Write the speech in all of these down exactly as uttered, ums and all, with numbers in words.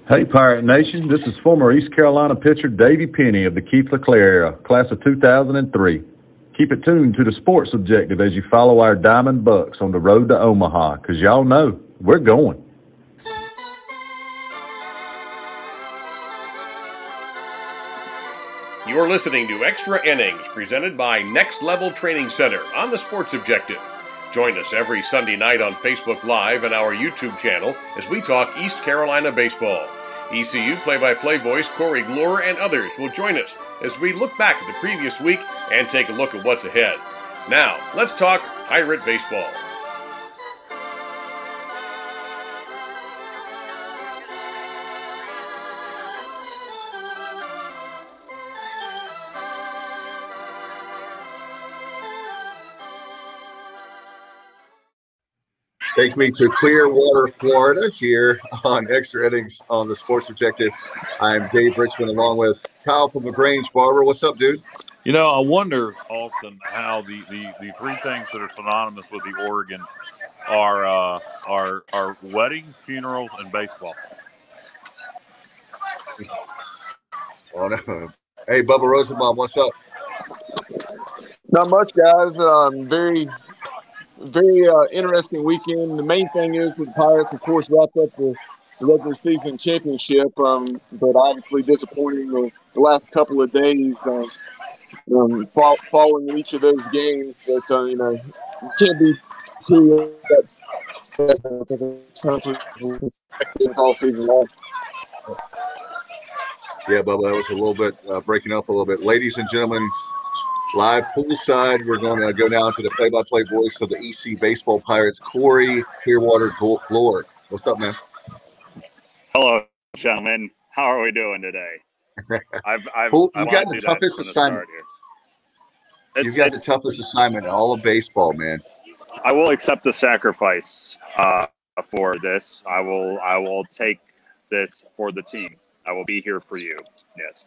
Hey, Pirate Nation. This is former East Carolina pitcher Davey Penny of the Keith LeClaire era, class of two thousand three. Keep it tuned to the Sports Objective as you follow our Diamond Bucks on the road to Omaha, because y'all know we're going. You're listening to Extra Innings, presented by Next Level Training Center on the Sports Objective. Join us every Sunday night on Facebook Live and our YouTube channel as we talk East Carolina baseball. E C U play-by-play voice Corey Glore and others will join us as we look back at the previous week and take a look at what's ahead. Now, let's talk Pirate baseball. Take me to Clearwater, Florida, here on Extra Innings on the Sports Objective. I'm Dave Richmond, along with Kyle from LaGrange Barber. What's up, dude? You know, I wonder, Austin, how the, the, the three things that are synonymous with the Oregon are uh, are are weddings, funerals, and baseball. Oh, no. Hey, Bubba Rosenbaum, what's up? Not much, guys. Um, very, very uh, interesting weekend. The main thing is that the Pirates, of course, wrapped up the, the regular season championship, um, but obviously disappointing the, the last couple of days. Um, um, fall, following each of those games, but uh, you know, you can't be too uh, all season long. Yeah, Bubba, that was a little bit uh, breaking up a little bit. Ladies and gentlemen, live poolside, we're going to go now to the play-by-play voice of the E C Baseball Pirates, Corey Clearwater Glore. What's up, man? Hello, gentlemen. How are we doing today? I've, I've, Cool. I You've got the do toughest assignment. The You've got the toughest assignment in all of baseball, man. I will accept the sacrifice uh, for this. I will. I will take this for the team. I will be here for you. Yes.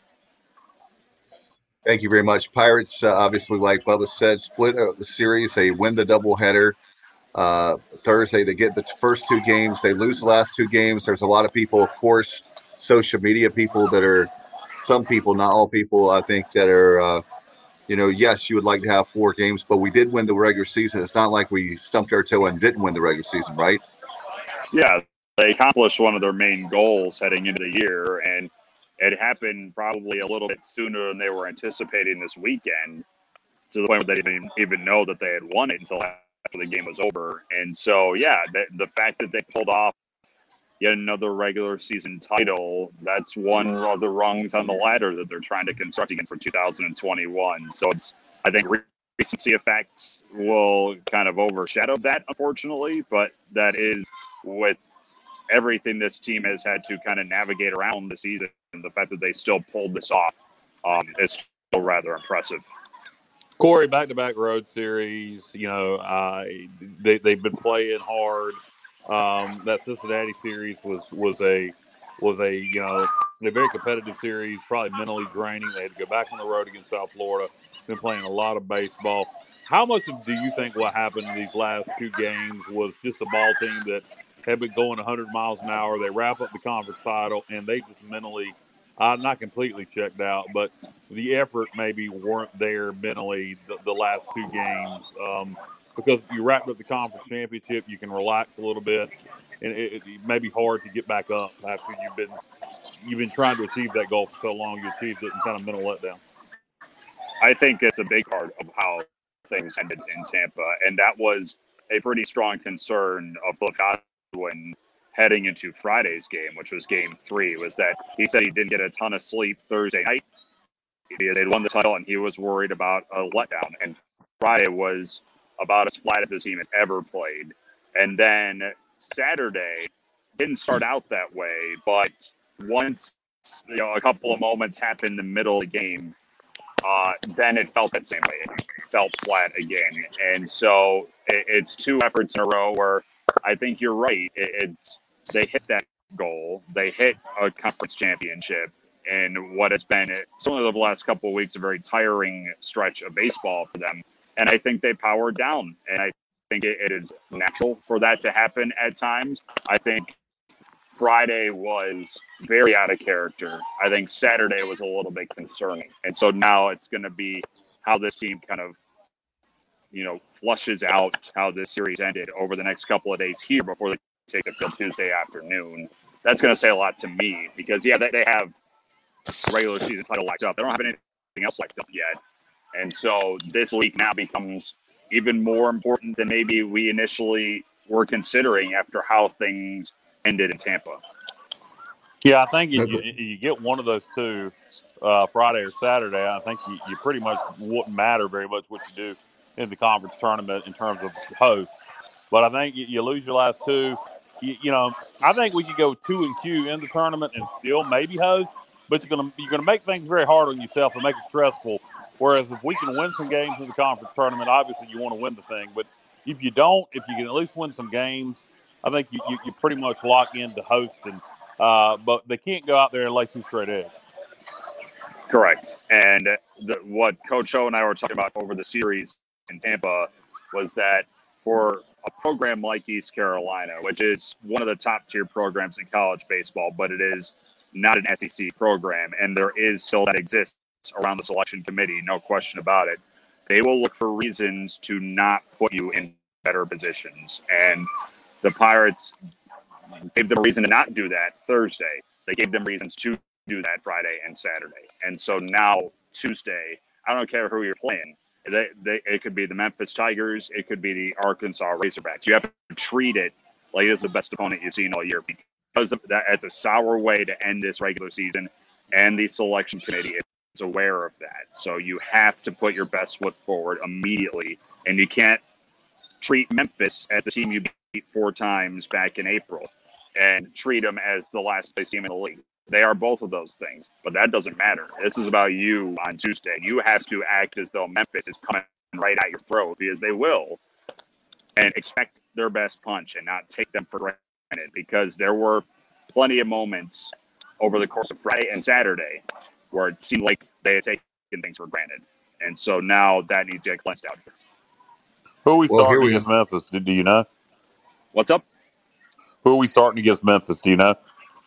Thank you very much. Pirates, uh, obviously, like Bubba said, split uh, the series. They win the doubleheader uh, Thursday. They get the first two games. They lose the last two games. There's a lot of people, of course, social media people that are, some people, not all people, I think, that are, uh, you know, yes, you would like to have four games, but we did win the regular season. It's not like we stumped our toe and didn't win the regular season, right? Yeah, they accomplished one of their main goals heading into the year, and it happened probably a little bit sooner than they were anticipating this weekend, to the point where they didn't even know that they had won it until after the game was over. And so, yeah, the, the fact that they pulled off yet another regular season title, that's one of the rungs on the ladder that they're trying to construct again for two thousand twenty-one. So it's, I think recency effects will kind of overshadow that, unfortunately, but that is with everything this team has had to kind of navigate around the season, and the fact that they still pulled this off um, is still rather impressive. Corey, back-to-back road series, you know, uh, they, they've been playing hard. Um, that Cincinnati series was was a was a you know a very competitive series, probably mentally draining. They had to go back on the road against South Florida. Been playing a lot of baseball. How much of, do you think what happened in these last two games was just a ball team that had been going one hundred miles an hour? They wrap up the conference title, and they just mentally, uh, not completely checked out, but the effort maybe weren't there mentally the, the last two games. Um, because you wrapped up the conference championship, you can relax a little bit, and it, it, it may be hard to get back up after you've been you've been trying to achieve that goal for so long. You achieved it, and kind of mental letdown. I think it's a big part of how things ended in Tampa, and that was a pretty strong concern of Cliff Godwin heading into Friday's game, which was game three, was that he said he didn't get a ton of sleep Thursday night. They'd won the title, and he was worried about a letdown, and Friday was about as flat as the team has ever played. And then Saturday didn't start out that way, but once, you know, a couple of moments happened in the middle of the game, uh, then it felt that same way. It felt flat again. And so it, it's two efforts in a row where I think you're right. It, it's they hit that goal. They hit a conference championship in what has been, certainly over the last couple of weeks, a very tiring stretch of baseball for them. And I think they powered down. And I think it, it is natural for that to happen at times. I think Friday was very out of character. I think Saturday was a little bit concerning. And so now it's going to be how this team kind of, you know, flushes out how this series ended over the next couple of days here before they take the field Tuesday afternoon. That's going to say a lot to me because, yeah, they, they have regular season title locked up. They don't have anything else locked up yet. And so this week now becomes even more important than maybe we initially were considering after how things ended in Tampa. Yeah, I think if you, you get one of those two, uh, Friday or Saturday, I think you, you pretty much wouldn't matter very much what you do in the conference tournament in terms of host. But I think you, you lose your last two. You, you know, I think we could go two and Q in the tournament and still maybe host, but you're gonna you're gonna make things very hard on yourself and make it stressful. Whereas if we can win some games in the conference tournament, obviously you want to win the thing. But if you don't, if you can at least win some games, I think you, you, you pretty much lock into hosting. Uh, but they can't go out there and lay two straight eggs. Correct. And the, what Coach O and I were talking about over the series in Tampa was that for a program like East Carolina, which is one of the top tier programs in college baseball, but it is not an S E C program, and there is still that exists around the selection committee, no question about it. They will look for reasons to not put you in better positions. And the Pirates gave them a reason to not do that Thursday. They gave them reasons to do that Friday and Saturday. And so now Tuesday, I don't care who you're playing. They, they, it could be the Memphis Tigers. It could be the Arkansas Razorbacks. You have to treat it like it's the best opponent you've seen all year because of that, it's a sour way to end this regular season, and the selection committee is aware of that. So you have to put your best foot forward immediately, and you can't treat Memphis as the team you beat four times back in April and treat them as the last place team in the league. They are both of those things, but that doesn't matter. This is about you on Tuesday. You have to act as though Memphis is coming right at your throat, because they will, and expect their best punch and not take them for granted, because there were plenty of moments over the course of Friday and Saturday where it seemed like they had taken things for granted. And so now that needs to get cleansed out. Who are we Well, starting here we against go. Memphis? Do, do you know? What's up? Who are we starting against Memphis? Do you know?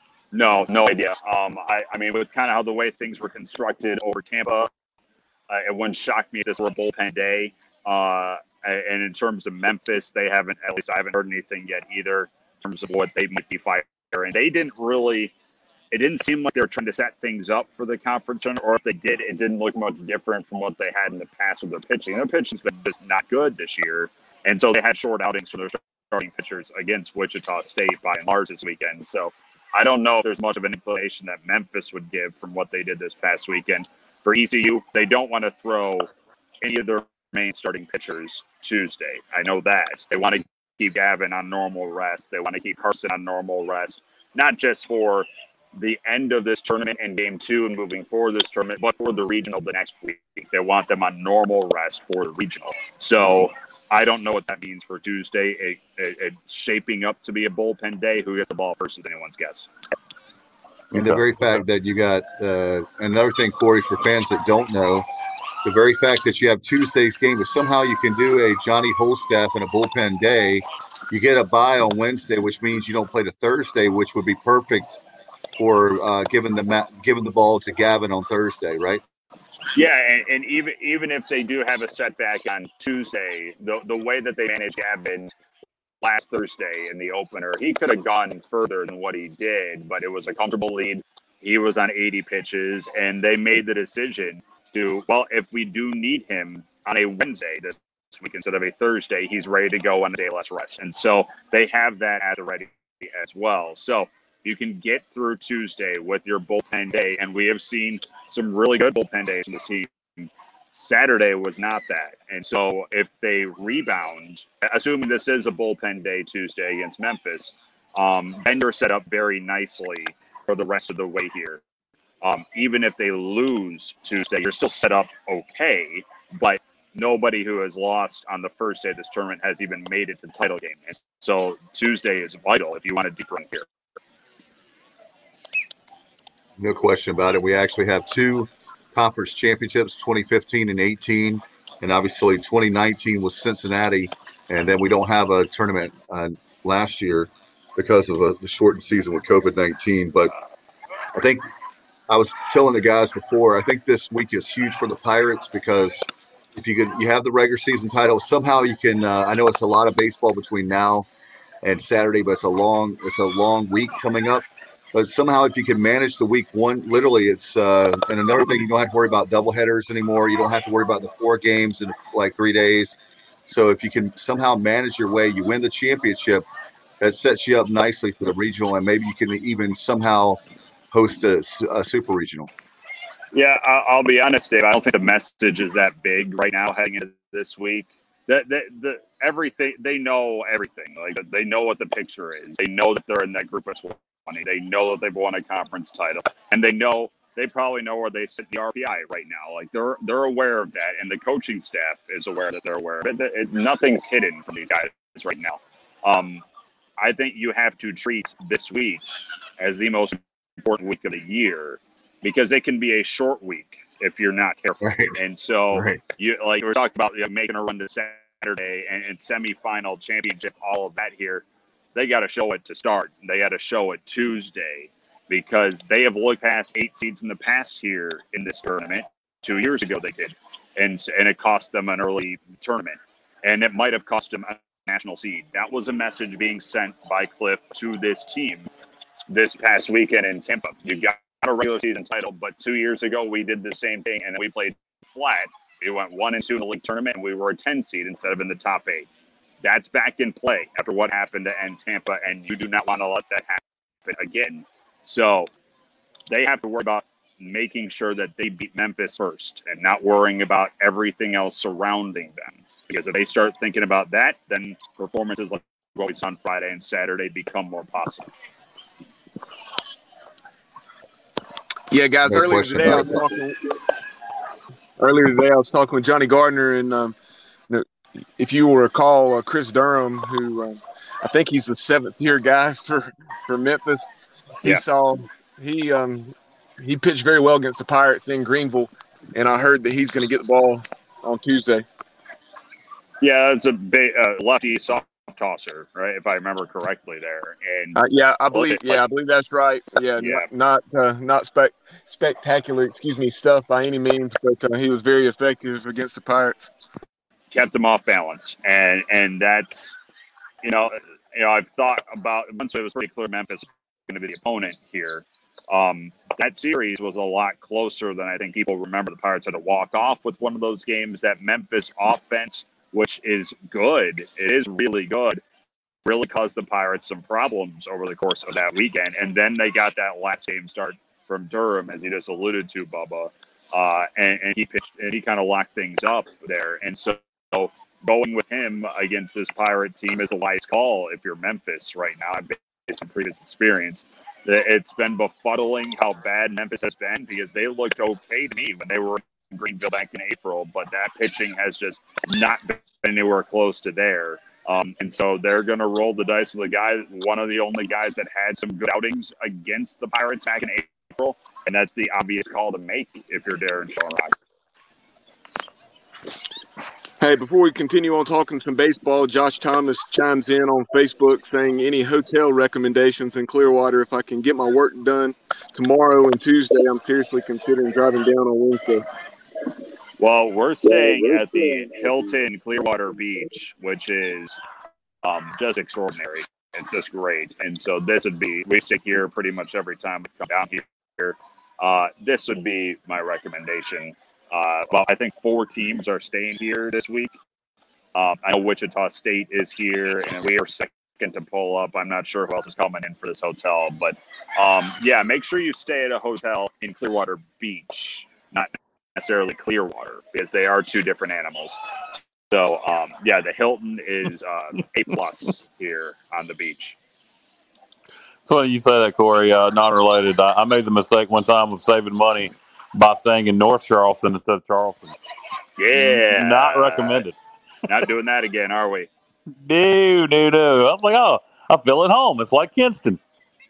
No, no idea. Um, I, I mean, with kind of how the way things were constructed over Tampa, uh, it wouldn't shock me if this were a bullpen day. Uh, and in terms of Memphis, they haven't, at least I haven't heard anything yet either, in terms of what they might be firing. They didn't really, it didn't seem like they were trying to set things up for the conference, or if they did, it didn't look much different from what they had in the past with their pitching. Their pitching's been just not good this year. And so they had short outings for their starting pitchers against Wichita State by and large this weekend. So I don't know if there's much of an inclination that Memphis would give from what they did this past weekend. For E C U, they don't want to throw any of their main starting pitchers Tuesday. I know that. They want to keep Gavin on normal rest. They want to keep Carson on normal rest, not just for the end of this tournament and game two and moving forward this tournament, but for the regional the next week. They want them on normal rest for the regional. So I don't know what that means for Tuesday. It, it, it's shaping up to be a bullpen day. Who gets the ball first is anyone's guess. And the very fact that you got uh, another thing, Corey, for fans that don't know, the very fact that you have Tuesday's game, if somehow you can do a Johnny Holstaff and a bullpen day, you get a bye on Wednesday, which means you don't play to Thursday, which would be perfect for uh, giving the ma- giving the ball to Gavin on Thursday, right? Yeah, and, and even even if they do have a setback on Tuesday, the the way that they managed Gavin last Thursday in the opener, he could have gone further than what he did, but it was a comfortable lead. He was on eighty pitches, and they made the decision to, well, if we do need him on a Wednesday this week instead of a Thursday, he's ready to go on a day less rest. And so they have that at the ready as well. So you can get through Tuesday with your bullpen day, and we have seen some really good bullpen days in the season. Saturday was not that. And so if they rebound, assuming this is a bullpen day Tuesday against Memphis, um, then you're set up very nicely for the rest of the way here. Um, even if they lose Tuesday, you're still set up okay, but nobody who has lost on the first day of this tournament has even made it to the title game. And so Tuesday is vital if you want a deep run here. No question about it. We actually have two conference championships, twenty fifteen and eighteen, and obviously twenty nineteen was Cincinnati, and then we don't have a tournament uh, last year. because of a, the shortened season with COVID nineteen. But I think I was telling the guys before, I think this week is huge for the Pirates because if you could, you have the regular season title, somehow you can. Uh, I know it's a lot of baseball between now and Saturday, but it's a long, it's a long week coming up. But somehow, if you can manage the week one, literally, it's uh, and another thing, you don't have to worry about doubleheaders anymore. You don't have to worry about the four games in like three days. So if you can somehow manage your way, you win the championship. That sets you up nicely for the regional, and maybe you can even somehow host a, a super regional. Yeah, I'll be honest, Dave. I don't think the message is that big right now heading into this week. The, the, the, everything, they know everything. Like, they know what the picture is. They know that they're in that group of twenty. They know that they've won a conference title. And they know, they probably know where they sit in the R P I right now. Like, they're they're aware of that. And the coaching staff is aware that they're aware of it. it, it nothing's hidden from these guys right now. Um, I think you have to treat this week as the most important week of the year because it can be a short week if you're not careful. Right. And so, right. you like we were talking about, you know, making a run to Saturday and, and semifinal championship, all of that here. They got to show it to start. They got to show it Tuesday because they have looked past eight seeds in the past here in this tournament. Two years ago they did, and and it cost them an early tournament, and it might have cost them a national seed. That was a message being sent by Cliff to this team this past weekend in Tampa. You got a regular season title, but two years ago we did the same thing, and we played flat. We went one and two in the league tournament, and we were a ten seed instead of in the top eight. That's back in play after what happened to end Tampa, and you do not want to let that happen again. So they have to worry about making sure that they beat Memphis first and not worrying about everything else surrounding them. Because if they start thinking about that, then performances like what we saw on Friday and Saturday become more possible. Yeah, guys, No earlier question today I about was it. talking earlier today I was talking with Johnny Gardner, and um, if you will recall, uh, Chris Durham, who um, I think he's the seventh year guy for, for Memphis. He Yeah. saw he um, he pitched very well against the Pirates in Greenville, and I heard that he's going to get the ball on Tuesday. Yeah, it's a big, uh, lefty soft tosser, right? If I remember correctly there. And Uh, yeah, I believe. like, Yeah, I believe that's right. Yeah, Yeah. not not, uh, not spec spectacular, excuse me, stuff by any means, but uh, he was very effective against the Pirates. kept them off balance, and and that's you know you know I've thought about once it was pretty clear Memphis was going to be the opponent here. Um, that series was a lot closer than I think people remember. The Pirates had to walk off with one of those games. That Memphis offense, which is good, it is really good, really caused the Pirates some problems over the course of that weekend. And then they got that last game start from Durham, as you just alluded to, Bubba, uh, and, and he pitched and he kind of locked things up there. And so going with him against this Pirate team is a wise call if you're Memphis right now, based on previous experience. It's been befuddling how bad Memphis has been because they looked okay to me when they were in Greenville back in April, but that pitching has just not been anywhere close to there. Um, and so they're going to roll the dice with a guy, one of the only guys that had some good outings against the Pirates back in April, and that's the obvious call to make if you're Darren Schoenrock. Hey, before we continue on talking some baseball, Josh Thomas chimes in on Facebook saying any hotel recommendations in Clearwater. If I can get my work done tomorrow and Tuesday, I'm seriously considering driving down on Wednesday. Well, we're staying at the Hilton Clearwater Beach, which is um, just extraordinary. It's just great. And so this would be, we stick here pretty much every time we come down here. Uh, this would be my recommendation. Uh, well, I think four teams are staying here this week. Um, I know Wichita State is here, and we are second to pull up. I'm not sure who else is coming in for this hotel. But, um, yeah, make sure you stay at a hotel in Clearwater Beach, not necessarily Clearwater, because they are two different animals. So, um, yeah, the Hilton is uh, A plus here on the beach. It's funny you say that, Corey. Uh, not related. I, I made the mistake one time of saving money by staying in North Charleston instead of Charleston. Yeah. Not recommended. Not doing that again, are we? No, no, no. I was like, oh, I feel at home. It's like Kinston.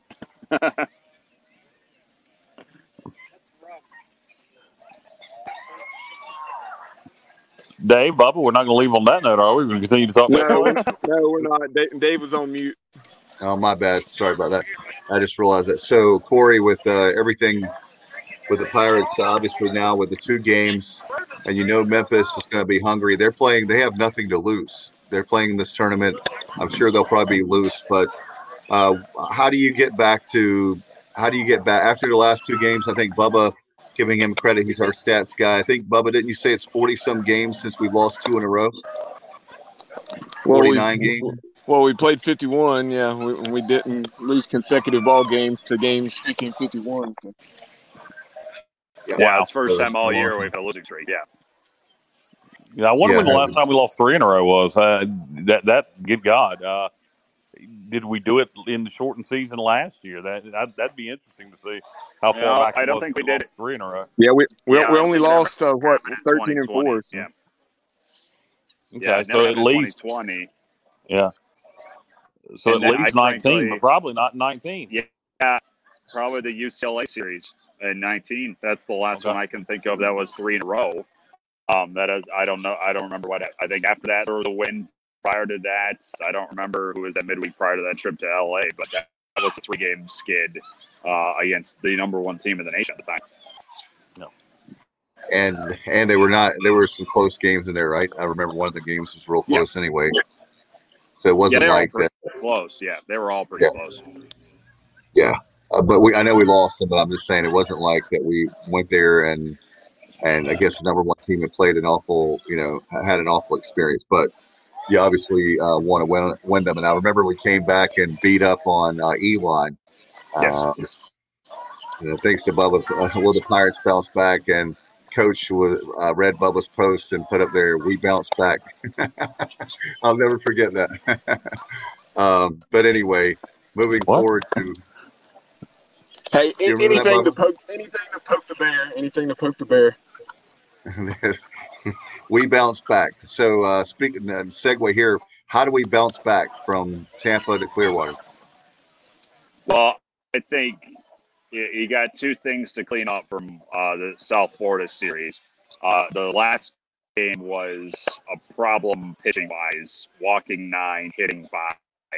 Dave, Bubba, we're not going to leave on that note, are we? We're going to continue to talk No, about no, we're not. Dave, Dave was on mute. Oh, my bad. Sorry about that. I just realized that. So, Corey, with uh, everything with the Pirates, obviously now with the two games, and you know Memphis is going to be hungry. They're playing. They have nothing to lose. They're playing in this tournament. I'm sure they'll probably be loose. But uh, how do you get back to? How do you get back after the last two games? I think Bubba, giving him credit, he's our stats guy. I think Bubba, didn't you say it's forty some games since we've lost two in a row? forty-nine well, we, games. Well, we played fifty-one. Yeah, we, we didn't lose consecutive ball games to games fifty and fifty-one. So. Yeah, Wow. it's the first So time all year awesome. we've had a losing streak. Yeah. Yeah, I wonder Yeah. when the last time we lost three in a row was. Uh, that that good God, uh, did we do it in the shortened season last year? That, that that'd be interesting to see how far No, back. I it don't was think if we did lost three in a row. Yeah, we we, Yeah, we I only think it never lost uh, what happened in thirteen and twenty twenty. four. So. Yeah. Okay, Yeah, it so never at happened in least twenty twenty. yeah, so And at then least I nineteen, frankly- but probably not nineteen. Yeah, probably the U C L A series in nineteen. That's the last Okay. one I can think of that was three in a row. Um, that is, I don't know. I don't remember what. I think after that there was a win. Prior to that, I don't remember who was that midweek prior to that trip to L A, but that, that was a three-game skid uh, against the number one team in the nation at the time. And and they were not. There were some close games in there, right? I remember one of the games was real close anyway. So it Yeah, wasn't they were all like pretty that. close. Yeah, they were all pretty Yeah. close. Yeah, uh, but we. I know we lost them, but I'm just saying it wasn't like that. We went there and and I guess the number one team had played an awful, you know, had an awful experience. But you obviously uh, want to win win them. And I remember we came back and beat up on uh, Elon. Yes. Um, you know, thanks to Bubba, uh, will the Pirates bounce back? And Coach was, uh, read Bubba's post and put up there, "We bounce back." I'll never forget that. um, but anyway, moving What? forward to Hey, You remember that, anything to Bubba? poke, anything to poke the bear, anything to poke the bear. we bounce back. So uh, speaking uh, segue here, how do we bounce back from Tampa to Clearwater? Well, I think you, you got two things to clean up from uh, the South Florida series. Uh, the last game was a problem pitching wise, walking nine, hitting five.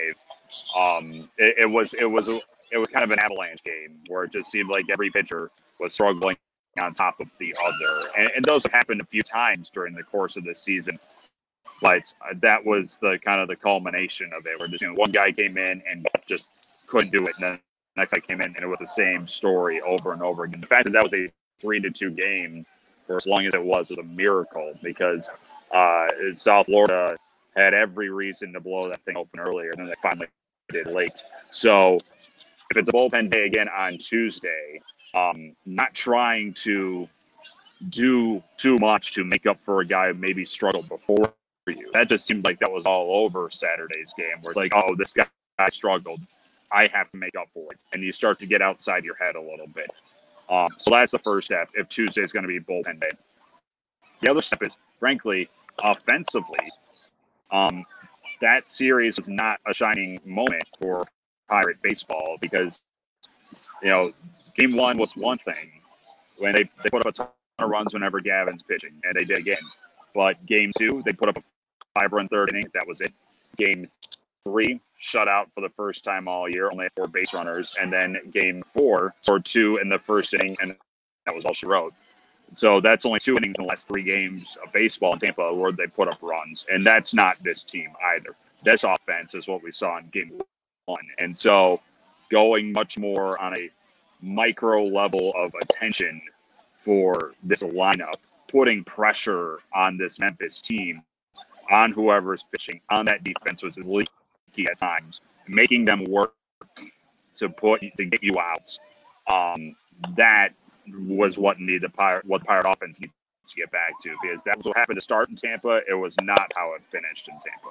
Um, it, it was it was a, it was kind of an avalanche game where it just seemed like every pitcher was struggling on top of the other, and, and those have happened a few times during the course of this season. But uh, that was the kind of the culmination of it, where just, you know, one guy came in and just couldn't do it, and then the next guy came in and it was the same story over and over again. The fact that that was a three to two game for as long as it was was a miracle, because uh, South Florida had every reason to blow that thing open earlier, and then they finally did late. So if it's a bullpen day again on Tuesday, um, not trying to do too much to make up for a guy who maybe struggled before you. That just seemed like that was all over Saturday's game, where it's like, oh, this guy struggled, I have to make up for it. And you start to get outside your head a little bit. Um, so that's the first step if Tuesday is going to be bullpen day. The other step is, frankly, offensively, um, that series is not a shining moment for Pirate baseball, because, you know, game one was one thing when they, they put up a ton of runs whenever Gavin's pitching, and they did again. But game two, they put up a five-run third inning. That was it. Game three, shut out for the first time all year, only had four base runners. And then game four, scored two in the first inning, and that was all she wrote. So that's only two innings in the last three games of baseball in Tampa where they put up runs. And that's not this team either. This offense is what we saw in game one. And so going much more on a micro level of attention for this lineup, putting pressure on this Memphis team, on whoever's pitching, on that defense was leaky at times, making them work to put to get you out. Um, that was what needed the Pirate, what the Pirate offense needs to get back to, because that was what happened to start in Tampa. It was not how it finished in Tampa.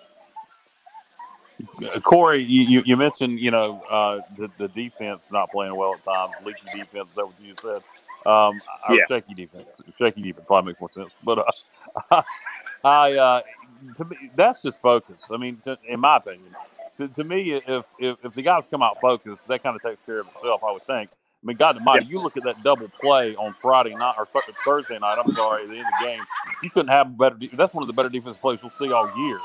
Corey, you, you, you mentioned, you know, uh, the, the defense not playing well at times, leaky defense. Is that what you said? Um, our Yeah. shaky defense. Shaky defense probably makes more sense. But uh, I, uh, to me, that's just focus. I mean, to, in my opinion, to, to me, if, if if the guys come out focused, that kind of takes care of itself, I would think. I mean, God almighty, you look at that double play on Friday night or th- Thursday night. I'm sorry, at the end of the game, you couldn't have better. De- that's one of the better defensive plays we'll see all year.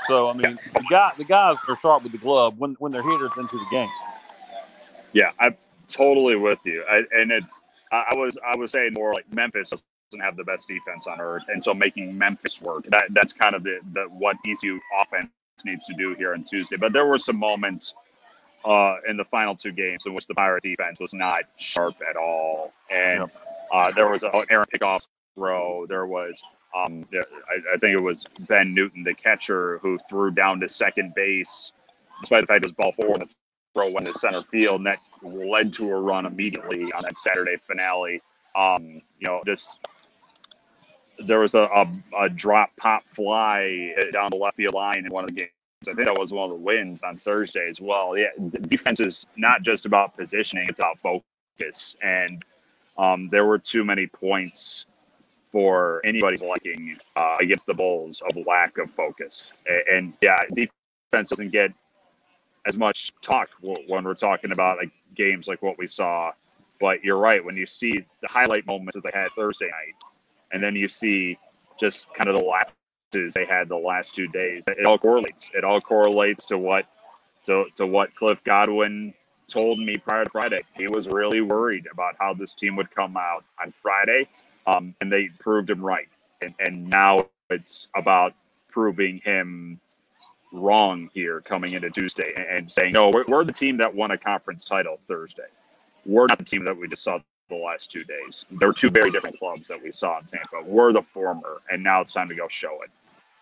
So I mean, the guy, the guys are sharp with the glove when when they're hitters into the game. Yeah, I'm totally with you. I, and it's I, I was I was saying more like Memphis doesn't have the best defense on earth, and so making Memphis work that that's kind of the, the what E C U offense needs to do here on Tuesday. But there were some moments uh, in the final two games in which the Pirates defense was not sharp at all, and Yep. uh, there was an Aaron pickoff throw. There was um, I, I think it was Ben Newton, the catcher, who threw down to second base, despite the fact it was ball four. The throw went to center field, and that led to a run immediately on that Saturday finale. Um, you know, just there was a, a, a drop pop fly down the left field line in one of the games. I think that was one of the wins on Thursday as well. Yeah, defense is not just about positioning; it's about focus. And um, there were too many points for anybody's liking uh, against the Bulls of lack of focus. And, and yeah, defense doesn't get as much talk when we're talking about like games like what we saw. But you're right, when you see the highlight moments that they had Thursday night, and then you see just kind of the lapses they had the last two days, it all correlates. It all correlates to what to, to what Cliff Godwin told me prior to Friday. He was really worried about how this team would come out on Friday, um, and they proved him right. And, and now it's about proving him wrong here coming into Tuesday and, and saying, no, we're, we're the team that won a conference title Thursday. We're not the team that we just saw the last two days. There were two very different clubs that we saw in Tampa. We're the former, and now it's time to go show it.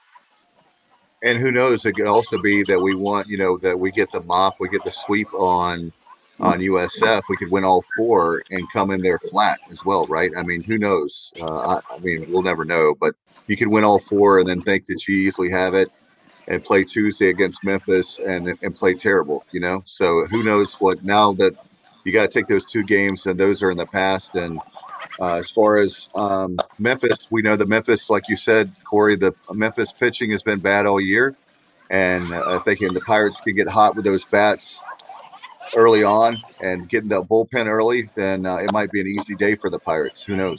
And who knows, it could also be that we want, you know, that we get the mop, we get the sweep on on U S F. We could win all four and come in there flat as well, right? I mean, who knows? Uh, I, I mean, we'll never know, but you could win all four and then think that you easily have it and play Tuesday against Memphis and and play terrible, you know? So who knows what now that you got to take those two games and those are in the past. And uh, as far as um, Memphis, we know that Memphis, like you said, Corey, the Memphis pitching has been bad all year. And uh, I think the Pirates can get hot with those bats early on and getting the bullpen early, then uh, it might be an easy day for the Pirates. Who knows?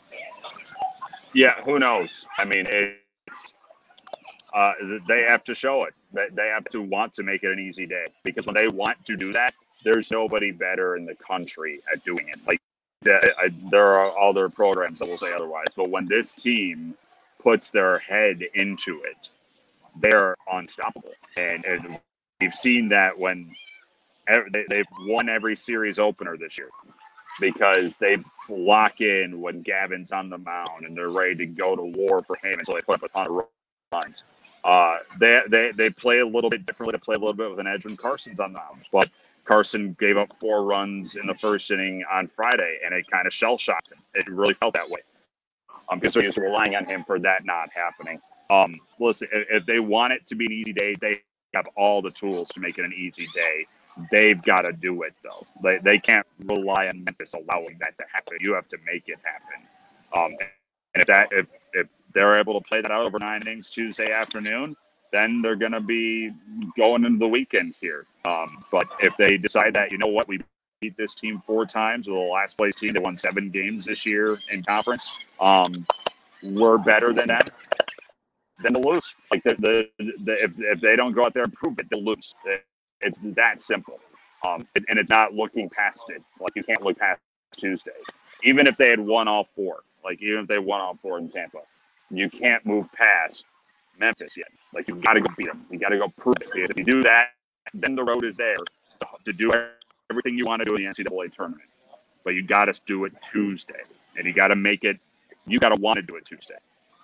Yeah, who knows? I mean, it's, uh, they have to show it. They have to want to make it an easy day, because when they want to do that, there's nobody better in the country at doing it. Like, there are other programs that will say otherwise, but when this team puts their head into it, they're unstoppable. And, and we've seen that when they've won every series opener this year, because they lock in when Gavin's on the mound and they're ready to go to war for him, and so they put up a ton of runs. Uh, they they they play a little bit differently. They play a little bit with an edge when Carson's on the mound, but Carson gave up four runs in the first inning on Friday, and it kind of shell-shocked him. It really felt that way, um, because he was relying on him for that not happening. Um, listen, if, if they want it to be an easy day, they have all the tools to make it an easy day. They've got to do it, though. They they can't rely on Memphis allowing that to happen. You have to make it happen. Um, and if that if if they're able to play that out over nine innings Tuesday afternoon, then they're going to be going into the weekend here. Um, but if they decide that, you know what, we beat this team four times, with the last place team, they won seven games this year in conference, um, we're better than them, then they'll lose. Like the, the, the if, if they don't go out there and prove it, they'll lose. It, it's that simple. Um, it, and it's not looking past it. Like, you can't look past Tuesday. Even if they had won all four, like even if they won all four in Tampa, you can't move past Memphis yet. Like, you've got to go beat them. You got to go prove it. Because if you do that, then the road is there to, to do everything you want to do in the N C double A tournament. But you got to do it Tuesday, and you got to make it. You got to want to do it Tuesday.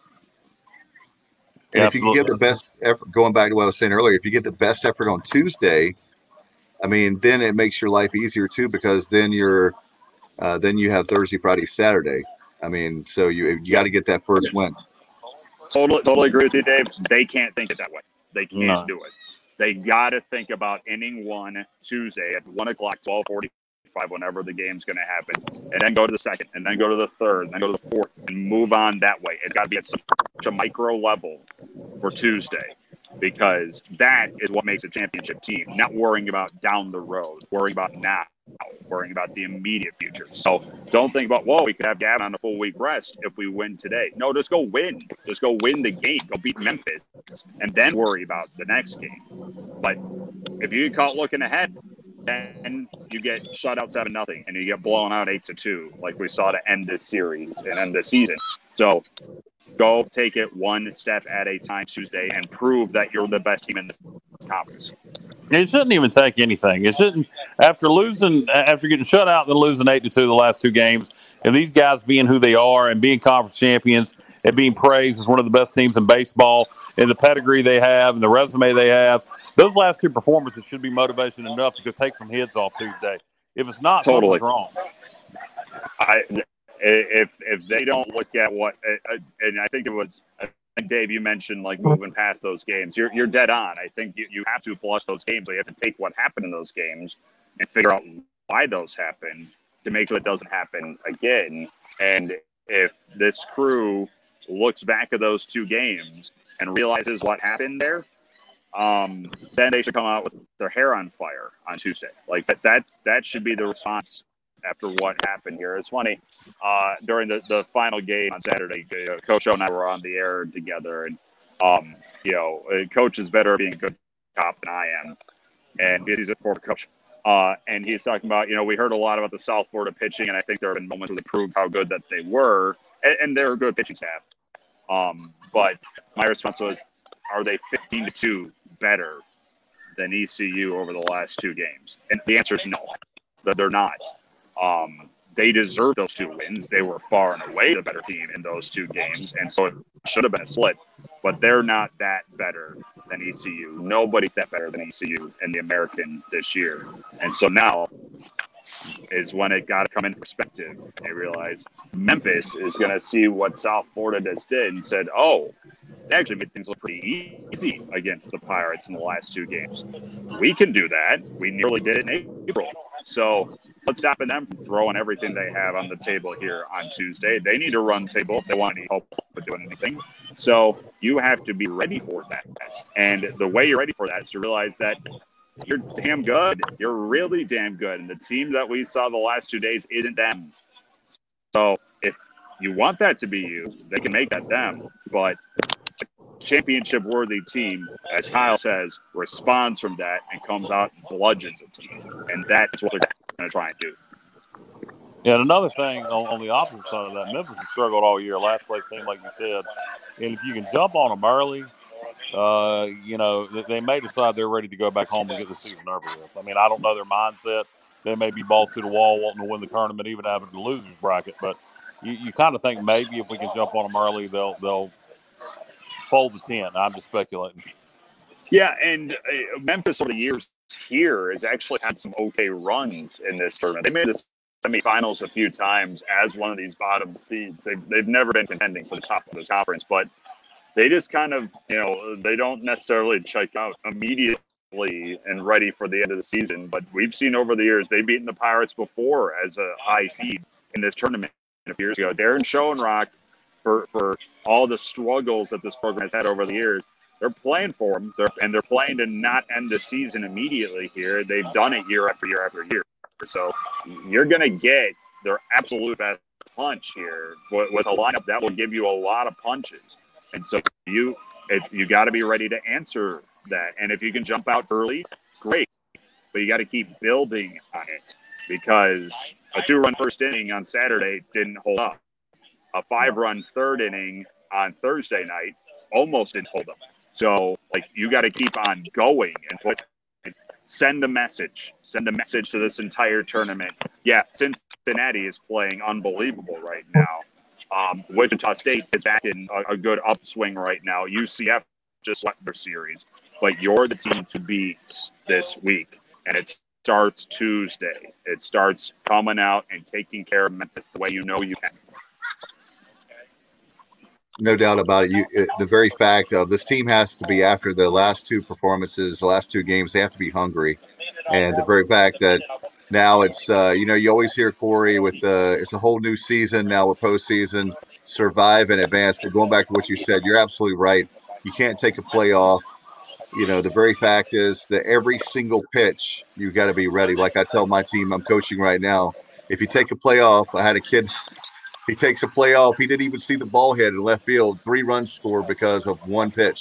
And if you can get the best effort, going back to what I was saying earlier, if you get the best effort on Tuesday, I mean, then it makes your life easier too, because then you're, uh, then you have Thursday, Friday, Saturday. I mean, so you you got to get that first win. Totally, totally agree with you, Dave. They can't think it that way. They can't No. do it. They got to think about inning one Tuesday at one o'clock, twelve forty-five, whenever the game's going to happen, and then go to the second, and then go to the third, and then go to the fourth, and move on that way. It's got to be at such a micro level for Tuesday, because that is what makes a championship team. Not worrying about down the road, worrying about now, worrying about the immediate future. So don't think about, whoa, we could have Gavin on a full week rest if we win today. No, just go win. Just go win the game. Go beat Memphis. and then worry about the next game. But if you get caught looking ahead, then you get shut out seven nothing, and you get blown out eight to two, like we saw to end this series and end the season. So go take it one step at a time Tuesday and prove that you're the best team in this conference. It shouldn't even take anything. It shouldn't, after losing, after getting shut out and then losing eight to two the last two games, and these guys being who they are and being conference champions and being praised as one of the best teams in baseball and the pedigree they have and the resume they have, those last two performances should be motivation enough to go take some heads off Tuesday. If it's not, totally something's wrong. I, if if they don't look at what, and I think it was, I think Dave, you mentioned like moving past those games. You're you're dead on. I think you, you have to flush those games. So you have to take what happened in those games and figure out why those happened to make sure it doesn't happen again. And if this crew looks back at those two games and realizes what happened there, um, then they should come out with their hair on fire on Tuesday. Like that, that's, that should be the response after what happened here. It's funny, uh, during the, the final game on Saturday, uh, Coach O and I were on the air together, and, um, you know, Coach is better at being a good cop than I am, and he's a former coach. Uh, and he's talking about, you know, we heard a lot about the South Florida pitching, and I think there have been moments where they proved how good that they were, and, and they're a good pitching staff. Um, but my response was, are they fifteen to two better than E C U over the last two games? And the answer is no, that they're not. Um, they deserve those two wins. They were far and away the better team in those two games, and so it should have been a split. But they're not that better than E C U. Nobody's that better than E C U in the American this year. And so now is when it got to come into perspective. They realize Memphis is going to see what South Florida just did and said, oh, they actually made things look pretty easy against the Pirates in the last two games. We can do that. We nearly did it in April. So let's stop them from throwing everything they have on the table here on Tuesday. They need to run the table if they want any help with doing anything. So you have to be ready for that. And the way you're ready for that is to realize that you're damn good. You're really damn good. And the team that we saw the last two days isn't them. So if you want that to be you, they can make that them. But a championship-worthy team, as Kyle says, responds from that and comes out and bludgeons a team. And that's what they're going to try and do. Yeah, and another thing on, on the opposite side of that, Memphis has struggled all year. Last place team, like you said. And if you can jump on them early, uh, you know, they may decide they're ready to go back home and get the season over with. I mean, I don't know their mindset. They may be balls to the wall wanting to win the tournament, even having the losers bracket. But you, you kind of think maybe if we can jump on them early, they'll they'll fold the tent. I'm just speculating. Yeah, and uh, Memphis over the years here has actually had some okay runs in this tournament. They made the semifinals a few times as one of these bottom seeds. They've, they've never been contending for the top of this conference, but they just kind of, you know, they don't necessarily check out immediately and ready for the end of the season. But we've seen over the years, they've beaten the Pirates before as a high seed in this tournament a few years ago. Darren Schoenrock, for, for all the struggles that this program has had over the years, they're playing for them, they're, and they're playing to not end the season immediately here. They've done it year after year after year. So you're going to get their absolute best punch here with, with a lineup that will give you a lot of punches. And so you it, you got to be ready to answer that. And if you can jump out early, great. But you got to keep building on it, because a two-run first inning on Saturday didn't hold up. A five-run third inning on Thursday night almost didn't hold up. So, like, you got to keep on going and put, send the message. Send the message to this entire tournament. Yeah, Cincinnati is playing unbelievable right now. Um, Wichita State is back in a, a good upswing right now. U C F just swept their series. But you're the team to beat this week. And it starts Tuesday. It starts coming out and taking care of Memphis the way you know you can. No doubt about it. You, it, the very fact of this team has to be, after the last two performances, the last two games, they have to be hungry. And the very fact that now it's, uh, you know, you always hear Corey with the, it's a whole new season now with postseason, survive and advance. But going back to what you said, you're absolutely right. You can't take a playoff. You know, the very fact is that every single pitch, you've got to be ready. Like I tell my team I'm coaching right now, if you take a playoff, I had a kid, he takes a playoff. He didn't even see the ball hit in left field. Three runs scored because of one pitch.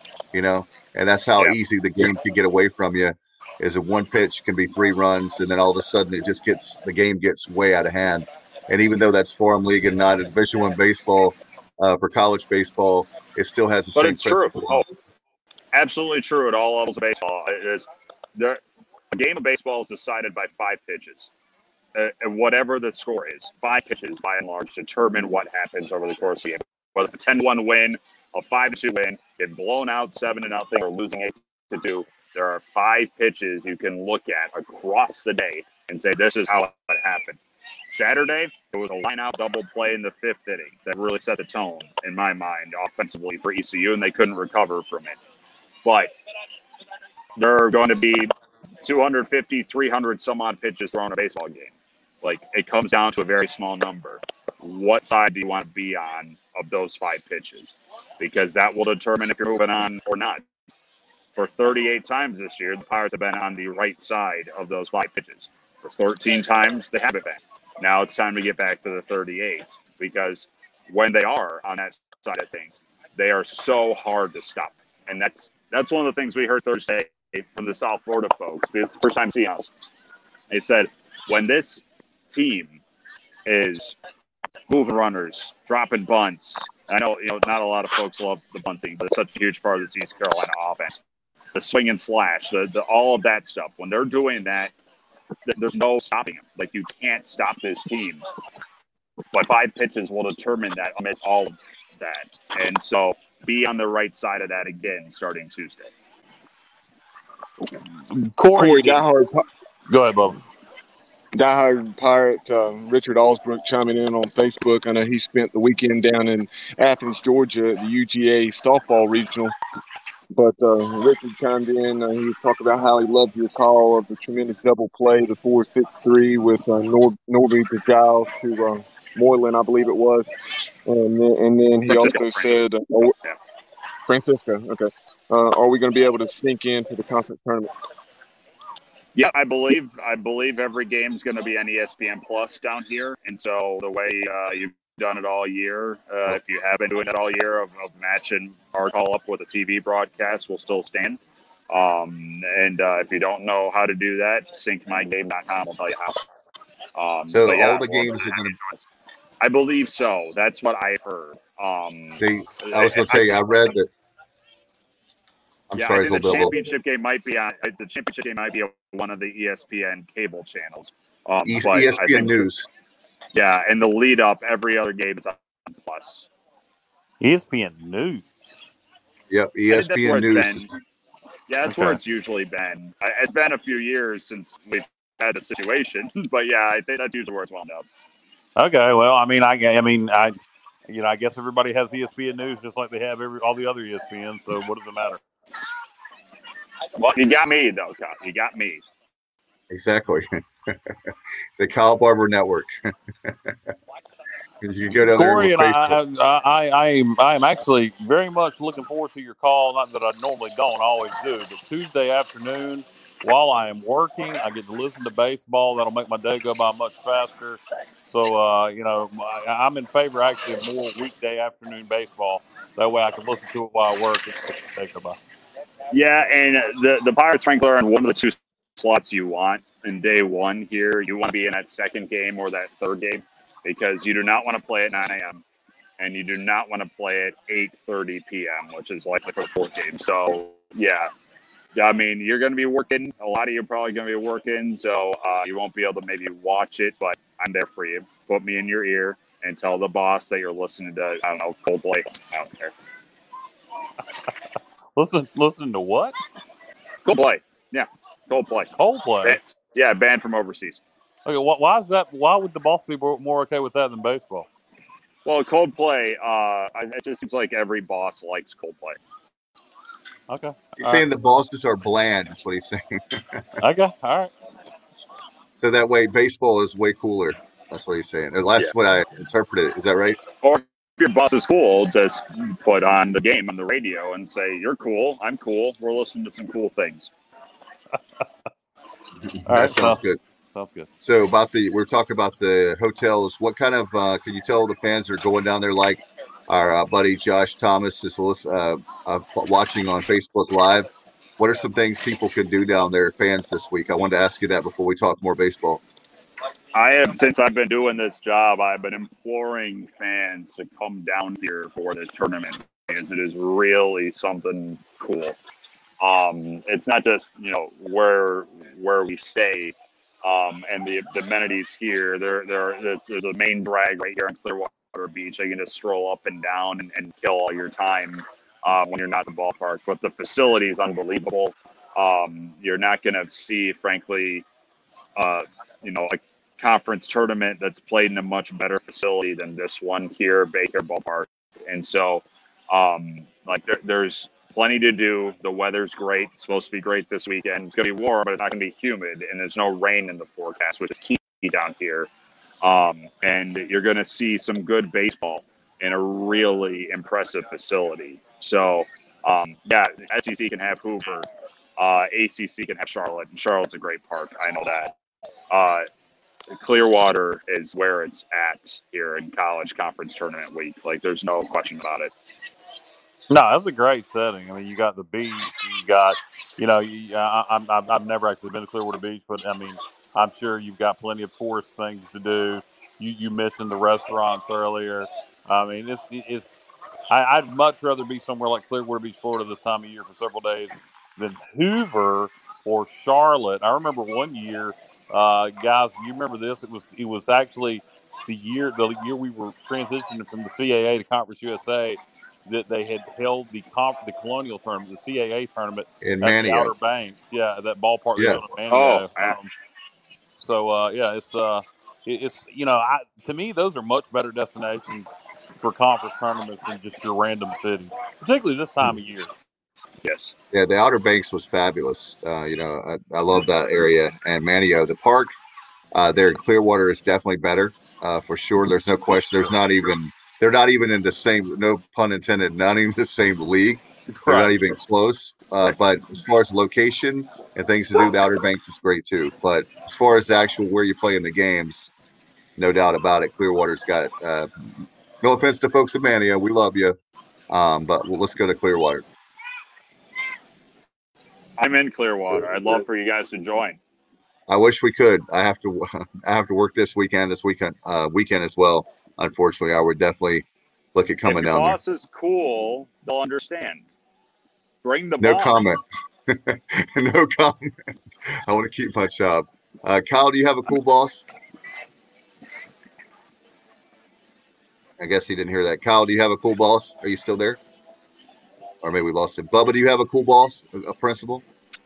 you know, and that's how Yeah. easy the game can get away from you. Is a one pitch can be three runs, and then all of a sudden it just gets the game gets way out of hand. And even though that's Farm League and not a Division One baseball, uh, for college baseball, it still has the But same it's true. principle. Oh, absolutely true at all levels of baseball. It is the, the game of baseball is decided by five pitches. Uh, and whatever the score is, five pitches by and large determine what happens over the course of the game. Whether it's a ten one win, a five two win, get blown out seven to nothing, or losing eight to two, there are five pitches you can look at across the day and say this is how it happened. Saturday, it was a line-out double play in the fifth inning that really set the tone, in my mind, offensively for E C U, and they couldn't recover from it. But there are going to be two hundred fifty, three hundred some odd pitches thrown in a baseball game. Like, it comes down to a very small number. What side do you want to be on of those five pitches? Because that will determine if you're moving on or not. For thirty-eight times this year, the Pirates have been on the right side of those five pitches. For thirteen times, they haven't been. Now it's time to get back to the thirty-eight, because when they are on that side of things, they are so hard to stop. And that's that's one of the things we heard Thursday from the South Florida folks. It's the first time seeing us. They said, when this team is moving runners, dropping bunts, I know, you know not a lot of folks love the bunting, but it's such a huge part of the East Carolina offense. The swing and slash, the, the all of that stuff. When they're doing that, there's no stopping them. Like, you can't stop this team. But five pitches will determine that amidst all of that. And so be on the right side of that again starting Tuesday. Corey, Corey diehard, go ahead, Bubba. diehard Pirate uh, Richard Allsbrook chiming in on Facebook. I know he spent the weekend down in Athens, Georgia at the U G A softball regional. But uh, Richard chimed in. Uh, he was talking about how he loved your call of the tremendous double play, the four six three with uh, Nor- Norby to Giles to uh, Moylan, I believe it was. And then, and then he Francisco, also said, uh, oh, Yeah. Francisco, okay. Uh, are we going to be able to sink into the conference tournament? Yeah, I believe I believe every game is going to be on E S P N Plus down here. And so the way uh, you've done it all year, uh, if you have been doing it all year of, of matching our call up with a T V broadcast, will still stand. Um, and uh, if you don't know how to do that, sync my game dot com will tell you how. Um, So but yeah, all the well, games are going to. I believe so. That's what I've heard. Um, They, I was going to tell you, I read that. I'm yeah, sorry, I think the Zolbilbo. championship game might be on. The championship game might be on one of the E S P N cable channels. Um, E- but I ESPN think- News. Yeah, and the lead up, every other game is on Plus. E S P N News. Yep, I think that's where E S P N it's News. been. Yeah, that's Okay. where it's usually been. I- It's been a few years since we've had the situation, but yeah, I think that's usually where it's wound up. Okay, well, I mean, I, I mean, I, you know, I guess everybody has E S P N News just like they have every all the other E S P N. So what does it matter? Well, you got me though, Kyle. You got me. Exactly. The Kyle Barber Network. You can go down Corey there and on I, Facebook. I, I, I am, I am actually very much looking forward to your call. Not that I normally don't, I always do. But Tuesday afternoon, while I am working, I get to listen to baseball. That'll make my day go by much faster. So, uh, you know, I, I'm in favor actually of more weekday afternoon baseball. That way, I can listen to it while I work and make the day go by. Yeah, and the the Pirates, frankly, are in one of the two slots you want in day one here. You want to be in that second game or that third game, because you do not want to play at nine a.m. and you do not want to play at eight thirty p.m., which is likely for the fourth game. So, yeah. I mean, you're going to be working. A lot of you are probably going to be working, so uh, you won't be able to maybe watch it, but I'm there for you. Put me in your ear and tell the boss that you're listening to, I don't know, Coldplay. I don't care. Listen, listen to what? Coldplay. Yeah, Coldplay. Coldplay. Band, yeah, band from overseas. Okay, wh- why is that? Why would the boss be more, more okay with that than baseball? Well, Coldplay, uh, it just seems like every boss likes Coldplay. Okay. He's All saying the bosses are bland, is what he's saying. right. Okay. All right. So that way, baseball is way cooler. That's what he's saying. That's Yeah. what I interpreted. Is that right? Or if your boss is cool, just put on the game on the radio and say, you're cool, I'm cool, we're listening to some cool things. That right, sounds so- good. Sounds good. So about the, we're talking about the hotels. What kind of, uh, can you tell the fans that are going down there like our uh, buddy Josh Thomas is uh, uh, watching on Facebook Live. What are some things people can do down there, fans, this week? I wanted to ask you that before we talk more baseball. I have, since I've been doing this job, I've been imploring fans to come down here for this tournament because it is really something cool. Um, it's not just, you know, where where we stay um, and the, the amenities here. There, there, there's, there's a main drag right here on Clearwater Beach. You can just stroll up and down and, and kill all your time uh, when you're not in the ballpark. But the facility is unbelievable. Um, you're not going to see, frankly, uh, you know, a conference tournament that's played in a much better facility than this one here, Baker Ballpark. And so, um, like, there, there's plenty to do. The weather's great. It's supposed to be great this weekend. It's going to be warm, but it's not going to be humid, and there's no rain in the forecast, which is key down here. Um, and you're going to see some good baseball in a really impressive facility. So, um, yeah, S E C can have Hoover. Uh, A C C can have Charlotte, and Charlotte's a great park. I know that. Uh, Clearwater is where it's at here in college conference tournament week. Like, there's no question about it. No, that's a great setting. I mean, you got the beach. You got, you know, you, I, I'm, I've I've never actually been to Clearwater Beach, but I mean, I'm sure you've got plenty of tourist things to do. You you mentioned the restaurants earlier. I mean, it's it's. I, I'd much rather be somewhere like Clearwater Beach, Florida, this time of year for several days than Hoover or Charlotte. I remember one year, uh, guys. You remember this? It was it was actually the year the year we were transitioning from the C A A to Conference U S A. That they had held the comp, the Colonial tournament, the C A A tournament in at the Manio. Outer Banks. Yeah, that ballpark. Yeah. In Manio. Oh, um, so uh, yeah, it's uh, it, it's you know, I, to me, those are much better destinations for conference tournaments than just your random city, particularly this time of year. Yes. Yeah, the Outer Banks was fabulous. Uh, you know, I, I love that area. And Manio, the park uh, there in Clearwater is definitely better uh, for sure. There's no question. There's not even. They're not even in the same, no pun intended, not even the same league. They're Right. not even close. Uh, but as far as location and things to do, the Outer Banks is great too. But as far as the actual where you play in the games, no doubt about it, Clearwater's got, uh, no offense to folks in Manio, we love you. Um, but well, let's go to Clearwater. I'm in Clearwater. I'd love for you guys to join. I wish we could. I have to, I have to work this weekend, this weekend, uh, weekend as well. Unfortunately, I would definitely look at coming if your down boss there. is cool, they'll understand. Bring the No boss. comment. No comment. I want to keep my job. Uh, Kyle, do you have a cool boss? I guess he didn't hear that. Kyle, do you have a cool boss? Are you still there? Or maybe we lost him. Bubba, do you have a cool boss, a, a principal?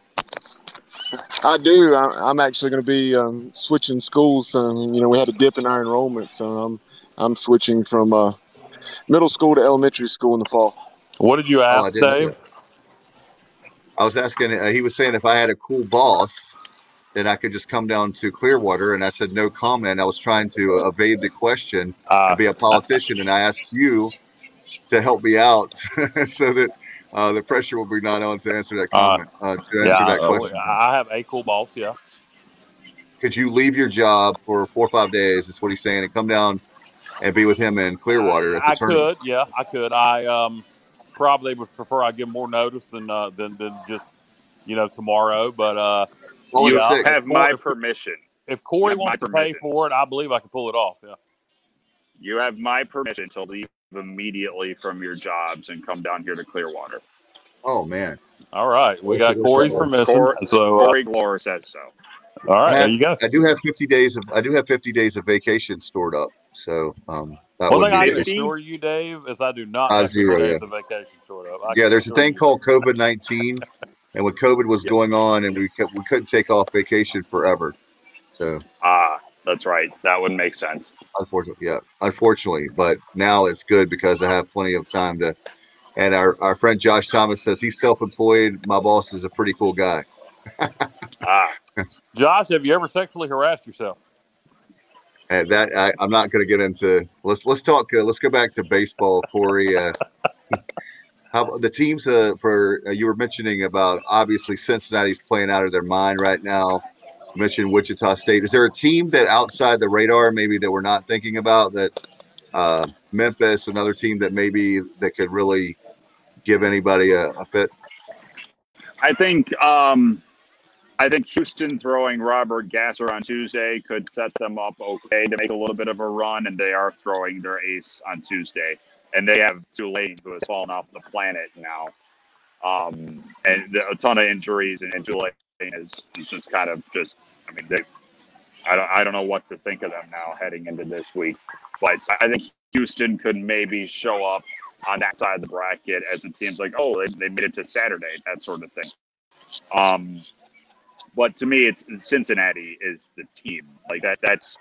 I do. I, I'm actually going to be um, switching schools. Um, you know, we had a dip in our enrollment, so I'm I'm switching from uh, middle school to elementary school in the fall. What did you Oh, I ask, didn't know Dave? that. I was asking, uh, he was saying if I had a cool boss, then I could just come down to Clearwater. And I said, no comment. I was trying to evade the question Uh, and be a politician. And I asked you to help me out so that uh, the pressure will be not on to answer that comment, uh, to answer yeah, that uh, question. I have a cool boss. Yeah. Could you leave your job for four or five days? Is what he's saying, and come down and be with him in Clearwater at the I tournament? could, yeah, I could. I um probably would prefer I give more notice than uh, than than just you know tomorrow. But uh, Well, You it's yeah, sick. have if my Corey, permission. if Corey you have my wants to pay permission. for it, I believe I can pull it off. Yeah. You have my permission to leave immediately from your jobs and come down here to Clearwater. Oh man. All right, we got Corey's permission. Corey, So uh, Corey Glore says so. all right, I there have, you go. I do have fifty days of I do have fifty days of vacation stored up. So um, that One would thing I be can an issue. assure you, Dave, is I do not Five have zero, fifty days yeah. of vacation stored up. I Yeah, can there's a assure thing you. called COVID nineteen, and when COVID was Yes. going on, and we could, we couldn't take off vacation forever. So Ah, that's right. That would make sense. unfortunately, yeah, unfortunately, but now it's good because I have plenty of time to. And our, our friend Josh Thomas says he's self-employed. My boss is a pretty cool guy. Ah, Josh, have you ever sexually harassed yourself? And that I, I'm not going to get into. Let's let's talk. Uh, let's go back to baseball, Corey. Uh, how the teams uh, for uh, you were mentioning about obviously Cincinnati's playing out of their mind right now. You mentioned Wichita State. Is there a team that outside the radar maybe that we're not thinking about that uh, Memphis, another team that maybe that could really give anybody a, a fit? I think um, I think Houston throwing Robert Gasser on Tuesday could set them up okay to make a little bit of a run, and they are throwing their ace on Tuesday. And they have Tulane, who has fallen off the planet now. Um, and a ton of injuries, and, and Tulane is, is just kind of just, I mean, they, I don't, I don't know what to think of them now heading into this week. But I think Houston could maybe show up on that side of the bracket as a team's like, oh, they, they made it to Saturday, that sort of thing. Um, but to me, it's Cincinnati is the team. Like that. That's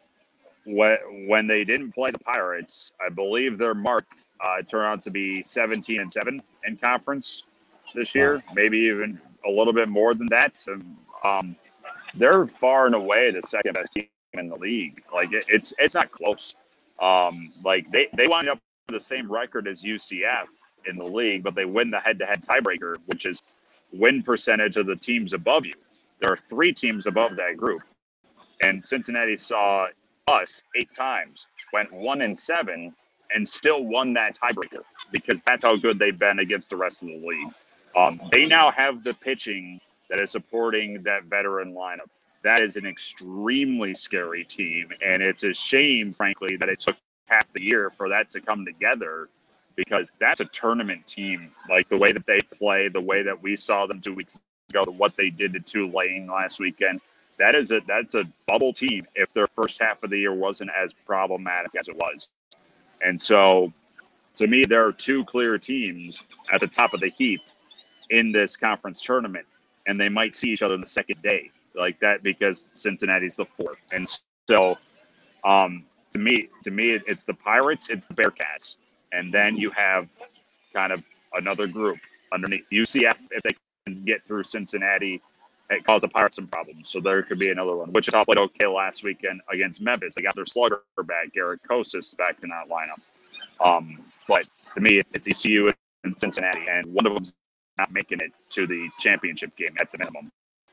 when when they didn't play the Pirates. I believe their mark uh, turned out to be seventeen and seven in conference this year, maybe even a little bit more than that. So, um, they're far and away the second best team in the league. Like it, it's it's not close. Um, like they they wind up with the same record as U C F in the league, but they win the head-to-head tiebreaker, which is win percentage of the teams above you. There are three teams above that group, and Cincinnati saw us eight times, went one and seven, and still won that tiebreaker because that's how good they've been against the rest of the league. Um, they now have the pitching that is supporting that veteran lineup. That is an extremely scary team, and it's a shame, frankly, that it took half the year for that to come together, because that's a tournament team. Like the way that they play, the way that we saw them two weeks ago, what they did to Tulane last weekend, that is a that's a bubble team if their first half of the year wasn't as problematic as it was. And so, to me, there are two clear teams at the top of the heap in this conference tournament, and they might see each other the second day like that because Cincinnati's the fourth. And so, um, to me, to me, it's the Pirates, it's the Bearcats, and then you have kind of another group underneath. U C F, if they can get through Cincinnati, it caused the Pirates some problems. So there could be another one. Wichita played okay last weekend against Memphis. They got their slugger back. Garrett Kosis back in that lineup. Um, but to me, it's E C U and Cincinnati, and one of them's not making it to the championship game at the minimum.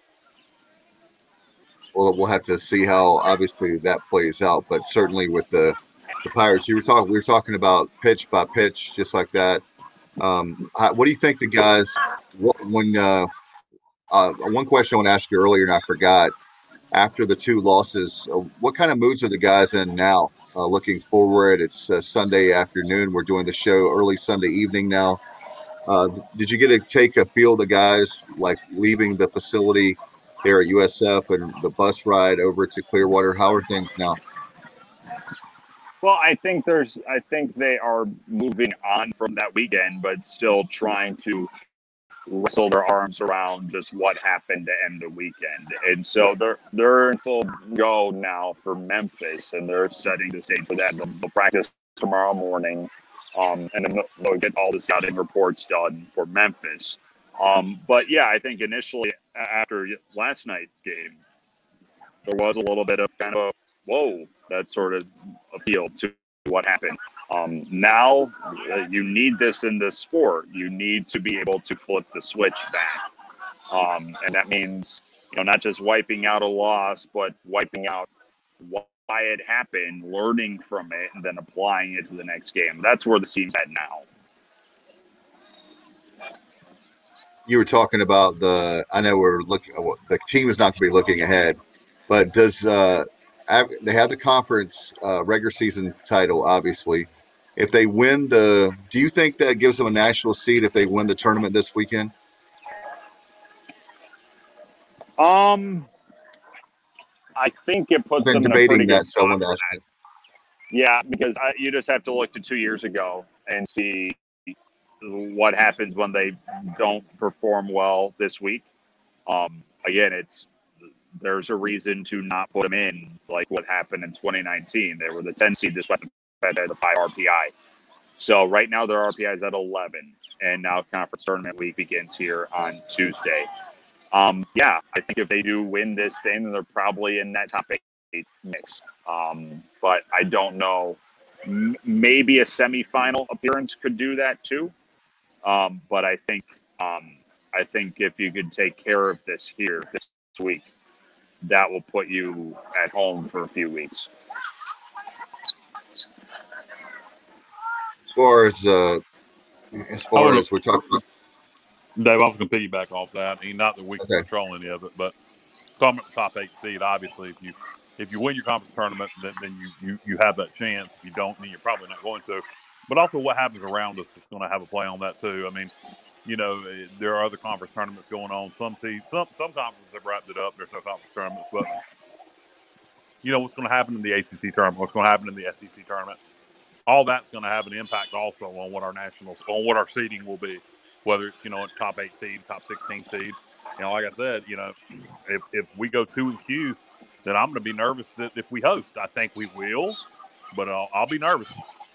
Well, we'll have to see how obviously that plays out. But certainly with the the Pirates, you were talking. We were talking about pitch by pitch, just like that. Um, how, what do you think the guys when? Uh, Uh, one question I want to ask you earlier, and I forgot, after the two losses, uh, what kind of moods are the guys in now? Uh, looking forward, it's uh, Sunday afternoon. We're doing the show early Sunday evening now. Uh, did you get to take a feel of the guys, like leaving the facility there at U S F and the bus ride over to Clearwater? How are things now? Well, I think there's, I think they are moving on from that weekend, but still trying to wrestle their arms around just what happened to end the weekend. And so they're they're in full go now for Memphis, and they're setting the stage for that. They'll, they'll practice tomorrow morning, um, and then they'll get all the scouting reports done for Memphis. Um, but yeah, I think initially after last night's game, there was a little bit of kind of a, whoa, that sort of a feel to what happened. Um, now uh, you need this in this sport. You need to be able to flip the switch back. Um, and that means, you know, not just wiping out a loss, but wiping out why it happened, learning from it, and then applying it to the next game. That's where the team's at now. You were talking about the, I know we're looking, the team is not going to be looking ahead, but does, uh, they have the conference uh, regular season title, obviously. If they win the, do you think that gives them a national seed if they win the tournament this weekend? Um, I think it puts I've been them debating in a pretty that, good so I wanted to spot. ask you. Yeah, because I, you just have to look to two years ago and see what happens when they don't perform well this week. Um, again, it's there's a reason to not put them in, like what happened in twenty nineteen. They were the ten seed despite the fact they had the five R P I. So right now their R P I is at eleven, and now conference tournament week begins here on Tuesday. Um, yeah, I think if they do win this thing, then they're probably in that top eight mix. Um, but I don't know. M- maybe a semifinal appearance could do that too. Um, but I think um, I think if you could take care of this here this week, that will put you at home for a few weeks. far as uh, as far as we're talking about, Dave, I was going to piggyback off that. I mean, not that we can Okay. control any of it, but talking about the top eight seed, obviously, if you if you win your conference tournament, then, then you, you you have that chance. If you don't, then you're probably not going to. But also, what happens around us is going to have a play on that too. I mean, you know, there are other conference tournaments going on. Some seeds, some some conferences have wrapped it up. There's no conference tournaments, but you know what's going to happen in the A C C tournament, what's going to happen in the S E C tournament. All that's going to have an impact also on what our nationals, on what our seeding will be, whether it's, you know, a top eight seed, top sixteen seed. You know, like I said, you know, if, if we go two and Q, then I'm going to be nervous that if we host. I think we will, but I'll, I'll be nervous.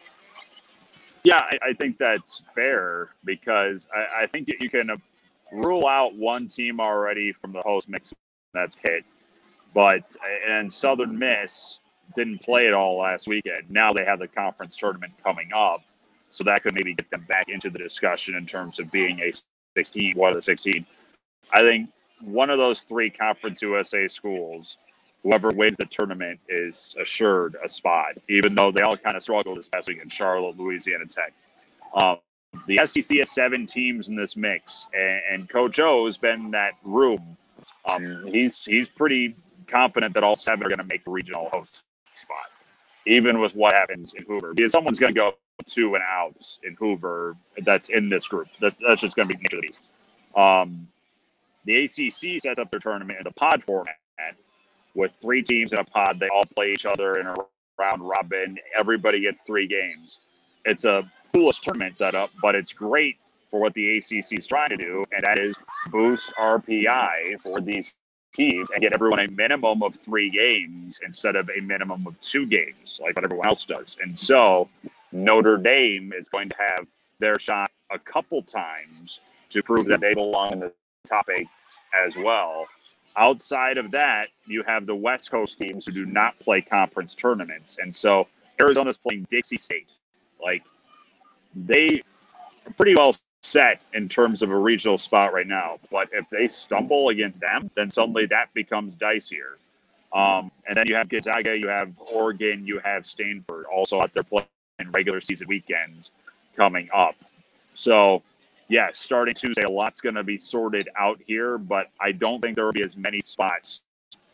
Yeah, I, I think that's fair because I, I think you can rule out one team already from the host mix that's hit. But, and Southern Miss didn't play it all last weekend. Now they have the conference tournament coming up. So that could maybe get them back into the discussion in terms of being a sixteen, one of the sixteen. I think one of those three Conference U S A schools, whoever wins the tournament is assured a spot, even though they all kind of struggled this past week in Charlotte, Louisiana Tech. Um, the S E C has seven teams in this mix, and, and Coach O has been in that room. Um, he's he's pretty confident that all seven are going to make the regional host spot, even with what happens in Hoover, because someone's going to go two and outs in Hoover that's in this group. That's that's just going to be the nature of the beast. Um, the A C C sets up their tournament in the pod format with three teams in a pod. They all play each other in a round robin. Everybody gets three games. It's a foolish tournament setup, but it's great for what the A C C is trying to do, and that is boost R P I for these teams and get everyone a minimum of three games instead of a minimum of two games like what everyone else does. And so Notre Dame is going to have their shot a couple times to prove that they belong in the top eight as well. Outside of that, you have the West Coast teams who do not play conference tournaments. And so Arizona's playing Dixie State. Like, they are pretty well set in terms of a regional spot right now. But if they stumble against them, then suddenly that becomes dicier. Um, and then you have Gonzaga, you have Oregon, you have Stanford also out there playing regular season weekends coming up. So, yeah, starting Tuesday, a lot's going to be sorted out here, but I don't think there will be as many spots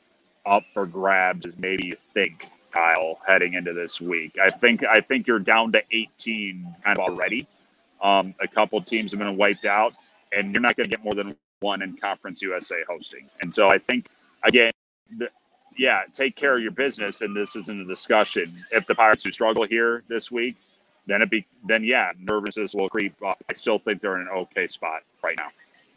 up for grabs as maybe you think, Kyle, heading into this week. I think I think you're down to eighteen kind of already. Um, a couple teams have been wiped out, and you're not going to get more than one in Conference U S A hosting. And so I think, again, the, yeah, take care of your business, and this isn't a discussion. If the Pirates do struggle here this week, then it be then yeah, nervousness will creep up. I still think they're in an okay spot right now.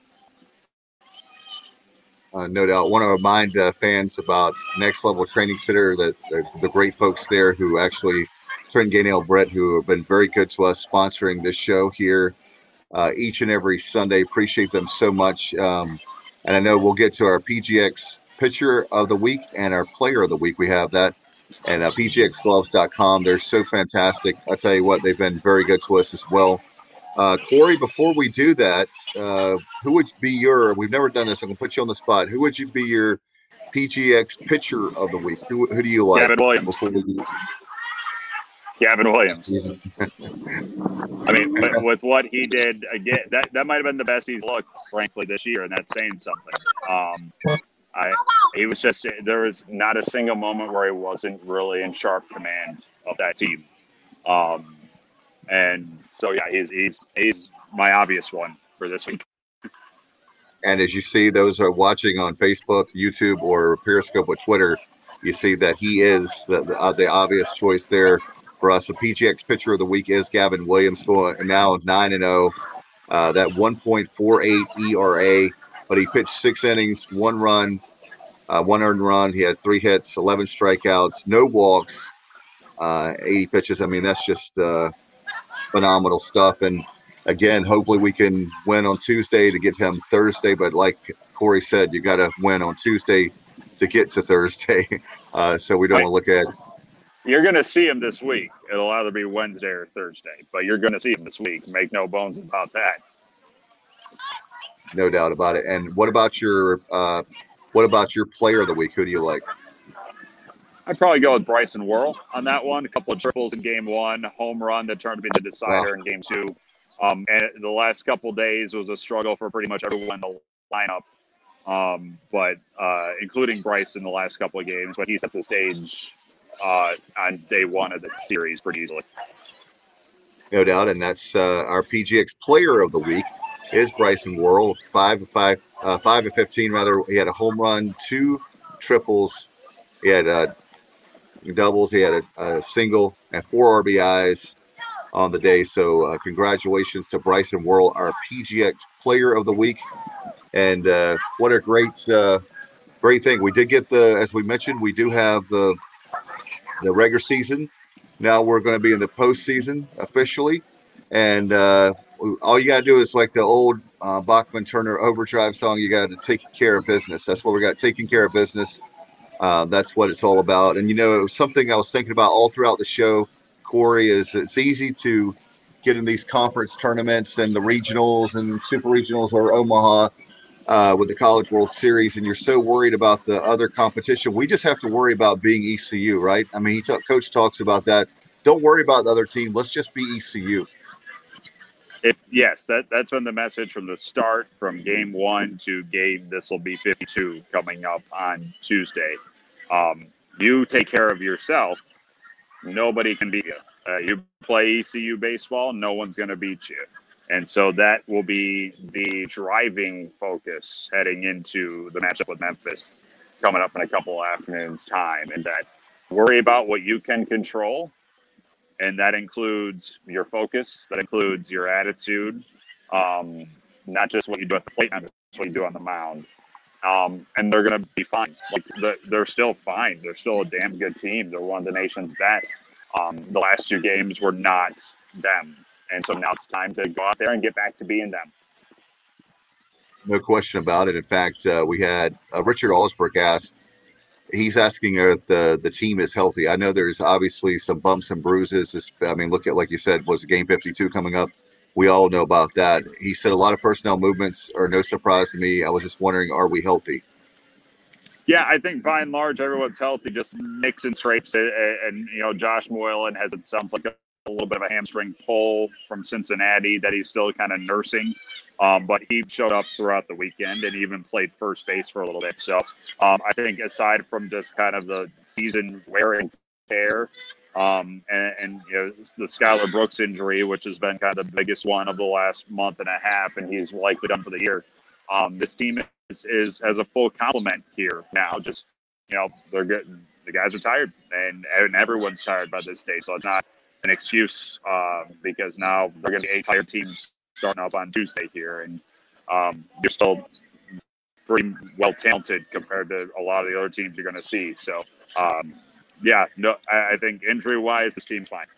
Uh, no doubt. Want to remind uh, fans about Next Level Training Center, that uh, the great folks there who actually, Trent Gainell, Brett, who have been very good to us sponsoring this show here uh, each and every Sunday. Appreciate them so much. Um, and I know we'll get to our P G X Pitcher of the Week and our Player of the Week. We have that. And uh, P G X gloves dot com. They're so fantastic. I'll tell you what, they've been very good to us as well. Uh, Corey, before we do that, uh, who would be your, we've never done this, I'm going to put you on the spot. Who would you be your P G X Pitcher of the Week? Who, who do you like? Gavin Williams. Before we do Gavin Williams. I mean, with, with what he did, again, that, that might have been the best he's looked, frankly, this year, and that's saying something. Um, I he was just, there was not a single moment where he wasn't really in sharp command of that team. Um, and so, yeah, he's, he's, he's my obvious one for this week. And as you see, those are watching on Facebook, YouTube, or Periscope or Twitter, you see that he is the, the, uh, the obvious choice there for us. The P G X Pitcher of the Week is Gavin Williams, going now nine and oh. Uh, that one point four eight E R A, but he pitched six innings, one run, uh, one earned run. He had three hits, eleven strikeouts, no walks, uh, eighty pitches. I mean, that's just uh, phenomenal stuff. And again, hopefully we can win on Tuesday to get him Thursday. But like Corey said, you got to win on Tuesday to get to Thursday. Uh, so we don't want to look at. You're going to see him this week. It'll either be Wednesday or Thursday, but you're going to see him this week. Make no bones about that. No doubt about it. And what about your uh, what about your Player of the Week? Who do you like? I'd probably go with Bryson Worrell on that one. A couple of triples in game one, home run that turned to be the decider Wow. in game two. Um, and the last couple of days was a struggle for pretty much everyone in the lineup, um, but uh, including Bryce in the last couple of games. But he set the stage uh, on day one of the series pretty easily. No doubt, and that's uh, our P G X Player of the Week is Bryson Worrell, five of five, uh, five of fifteen rather. He had a home run, two triples, he had uh, doubles, he had a, a single, and four R B Is on the day. So uh, congratulations to Bryson Worrell, our P G X Player of the Week, and uh, what a great, uh, great thing. We did get the, as we mentioned, we do have the the regular season. Now we're going to be in the postseason officially, and uh, all you got to do is like the old uh, Bachman Turner Overdrive song. You got to take care of business. That's what we got. Taking care of business. Uh, that's what it's all about. And you know, it was something I was thinking about all throughout the show, Corey. Is it's easy to get in these conference tournaments and the regionals and super regionals or Omaha uh, with the College World Series, and you're so worried about the other competition. We just have to worry about being E C U, right? I mean, he t- coach talks about that. Don't worry about the other team. Let's just be E C U. If yes, that that's been the message from the start, from game one to game. This will be fifty-two coming up on Tuesday. Um, you take care of yourself. Nobody can beat you. Uh, you play E C U baseball. No one's going to beat you. And so that will be the driving focus heading into the matchup with Memphis coming up in a couple of afternoons' time. And that worry about what you can control. And that includes your focus. That includes your attitude. Um, not just what you do at the plate, not just what you do on the mound. Um, and they're going to be fine. Like the, they're still fine. They're still a damn good team. They're one of the nation's best. Um, the last two games were not them. And so now it's time to go out there and get back to being them. No question about it. In fact, uh, we had uh, Richard Alsbrook ask, he's asking if the, the team is healthy. I know there's obviously some bumps and bruises. This, I mean, look at, like you said, was game fifty-two coming up. We all know about that. He said a lot of personnel movements are no surprise to me. I was just wondering, are we healthy? Yeah, I think by and large, everyone's healthy, just nicks and scrapes. And, and you know, Josh Moylan has, it sounds like a, a little bit of a hamstring pull from Cincinnati that he's still kind of nursing. Um, but he showed up throughout the weekend and even played first base for a little bit. So um, I think aside from just kind of the season wear and tear, um, and, and you know, the Skylar Brooks injury, which has been kind of the biggest one of the last month and a half, and he's likely done for the year. Um, this team is, is has a full complement here now. Just, you know, they're good. The guys are tired, and, and everyone's tired by this stage. So it's not an excuse uh, because now they're going to be eight tired teams starting up on Tuesday here, and um, you're still pretty well talented compared to a lot of the other teams you're going to see. So, um, yeah, no, I, I think injury-wise, this team's fine.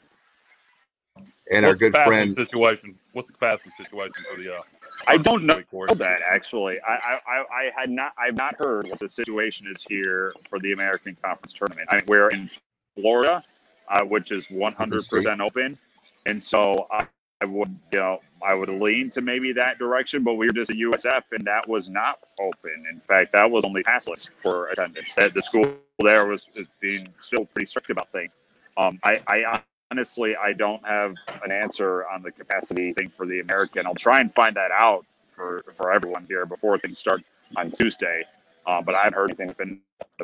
And What's our good the friend situation. What's the capacity situation for the? Uh, I don't know Corey? that actually. I, I I had not. I've not heard what the situation is here for the American Conference Tournament. I mean, we're in Florida, uh, which is one hundred percent open, and so I, I would, you know, I would lean to maybe that direction. But we were just at U S F, and that was not open. In fact, that was only passless for attendance. That the school there was is being still pretty strict about things. Um, I, I honestly, I don't have an answer on the capacity thing for the American. I'll try and find that out for, for everyone here before things start on Tuesday. Uh, but I haven't heard anything.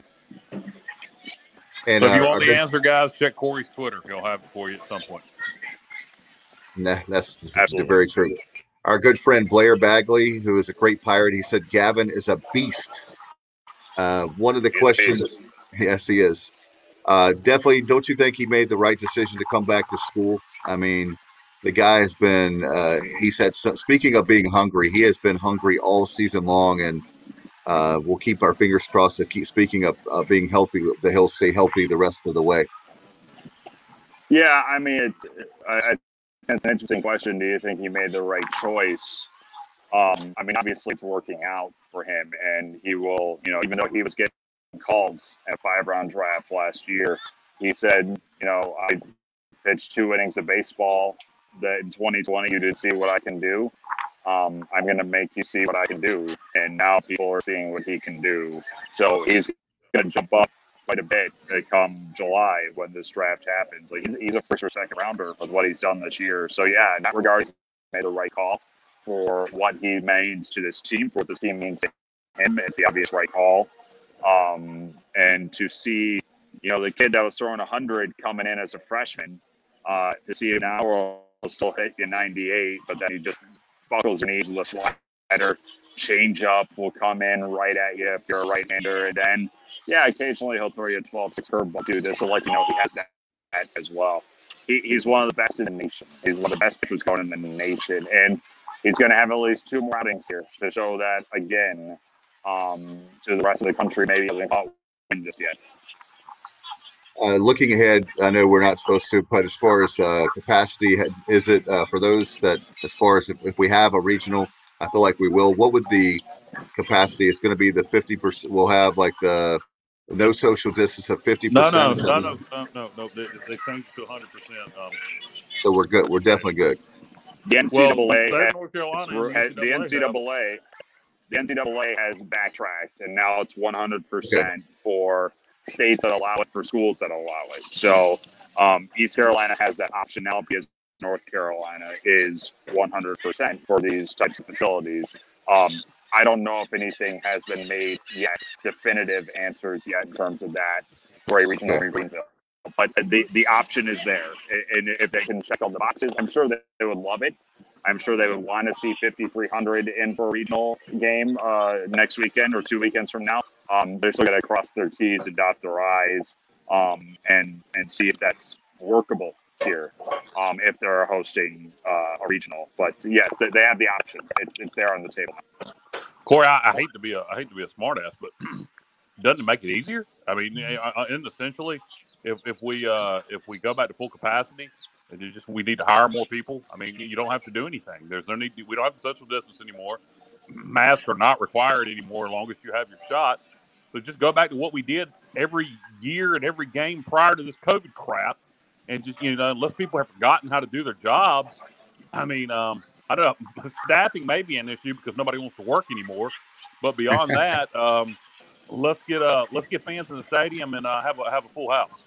And so if you our, want our the good, answer, guys, check Corey's Twitter. He'll have it for you at some point. nah, that's Absolutely. very true. Our good friend Blair Bagley, who is a great Pirate, he said Gavin is a beast. Uh, one of the He's questions, amazing. yes, he is. Uh, definitely, don't you think he made the right decision to come back to school? I mean, the guy has been, uh, he said, so, speaking of being hungry, he has been hungry all season long, and uh, we'll keep our fingers crossed to keep speaking of uh, being healthy, that he'll stay healthy the rest of the way. Yeah, I mean, it's, I, I, it's an interesting question. Do you think he made the right choice? Um, I mean, obviously it's working out for him, and he will, you know, even though he was getting called in a five-round draft last year, he said, you know, I pitched two innings of baseball that in twenty twenty you didn't see what I can do. Um, I'm going to make you see what I can do. And now people are seeing what he can do. So he's going to jump up quite a bit uh, come July when this draft happens. Like he's, he's a first or second rounder with what he's done this year. So yeah, in that regard, he made the right call for what he means to this team, for what this team means to him. It's the obvious right call. Um, and to see, you know, the kid that was throwing one hundred coming in as a freshman, uh, to see him now will still hit you ninety-eight, but then he just buckles your knees with a slider. Change up will come in right at you if you're a right-hander, and then yeah, occasionally he'll throw you a twelve six curveball too. This will let you know he has that, that as well. He, he's one of the best in the nation. He's one of the best pitchers going in the nation, and he's going to have at least two more outings here to show that again um, to the rest of the country. Maybe he hasn't caught win just yet. Uh, looking ahead, I know we're not supposed to, but as far as uh, capacity, is it uh, for those that, as far as if, if we have a regional, I feel like we will. What would the capacity? It's going to be the fifty percent. We'll have like the no social distance of fifty No, percent. no, no, no, no, no, no. They, they changed it to one hundred percent. Um, so we're good. We're definitely good. The N C double A, well, has, North Carolina, the N C double A, the N C double A has backtracked, and now it's one hundred percent okay. for states that allow it, for schools that allow it. So um, East Carolina has that option now because North Carolina is one hundred percent for these types of facilities. Um, I don't know if anything has been made yet, definitive answers yet in terms of that for a regional in Greenville. But the, the option is there. And if they can check all the boxes, I'm sure that they would love it. I'm sure they would want to see fifty-three hundred in for a regional game uh, next weekend or two weekends from now. Um, they're still going to cross their T's and dot their I's um, and, and see if that's workable here um, if they're hosting uh, a regional. But yes, they, they have the option. It's, it's there on the table. Corey, I, I hate to be a I hate to be a smartass, but doesn't it make it easier? I mean, in essentially, if if we uh, if we go back to full capacity, and you just we need to hire more people. I mean, you don't have to do anything. There's no need. To, we don't have to social distance anymore. Masks are not required anymore, as long as you have your shot. So just go back to what we did every year and every game prior to this COVID crap. And just, you know, unless people have forgotten how to do their jobs, I mean, um, I don't know, staffing may be an issue because nobody wants to work anymore. But beyond that, um, let's get uh, let's get fans in the stadium and uh, have a have a full house.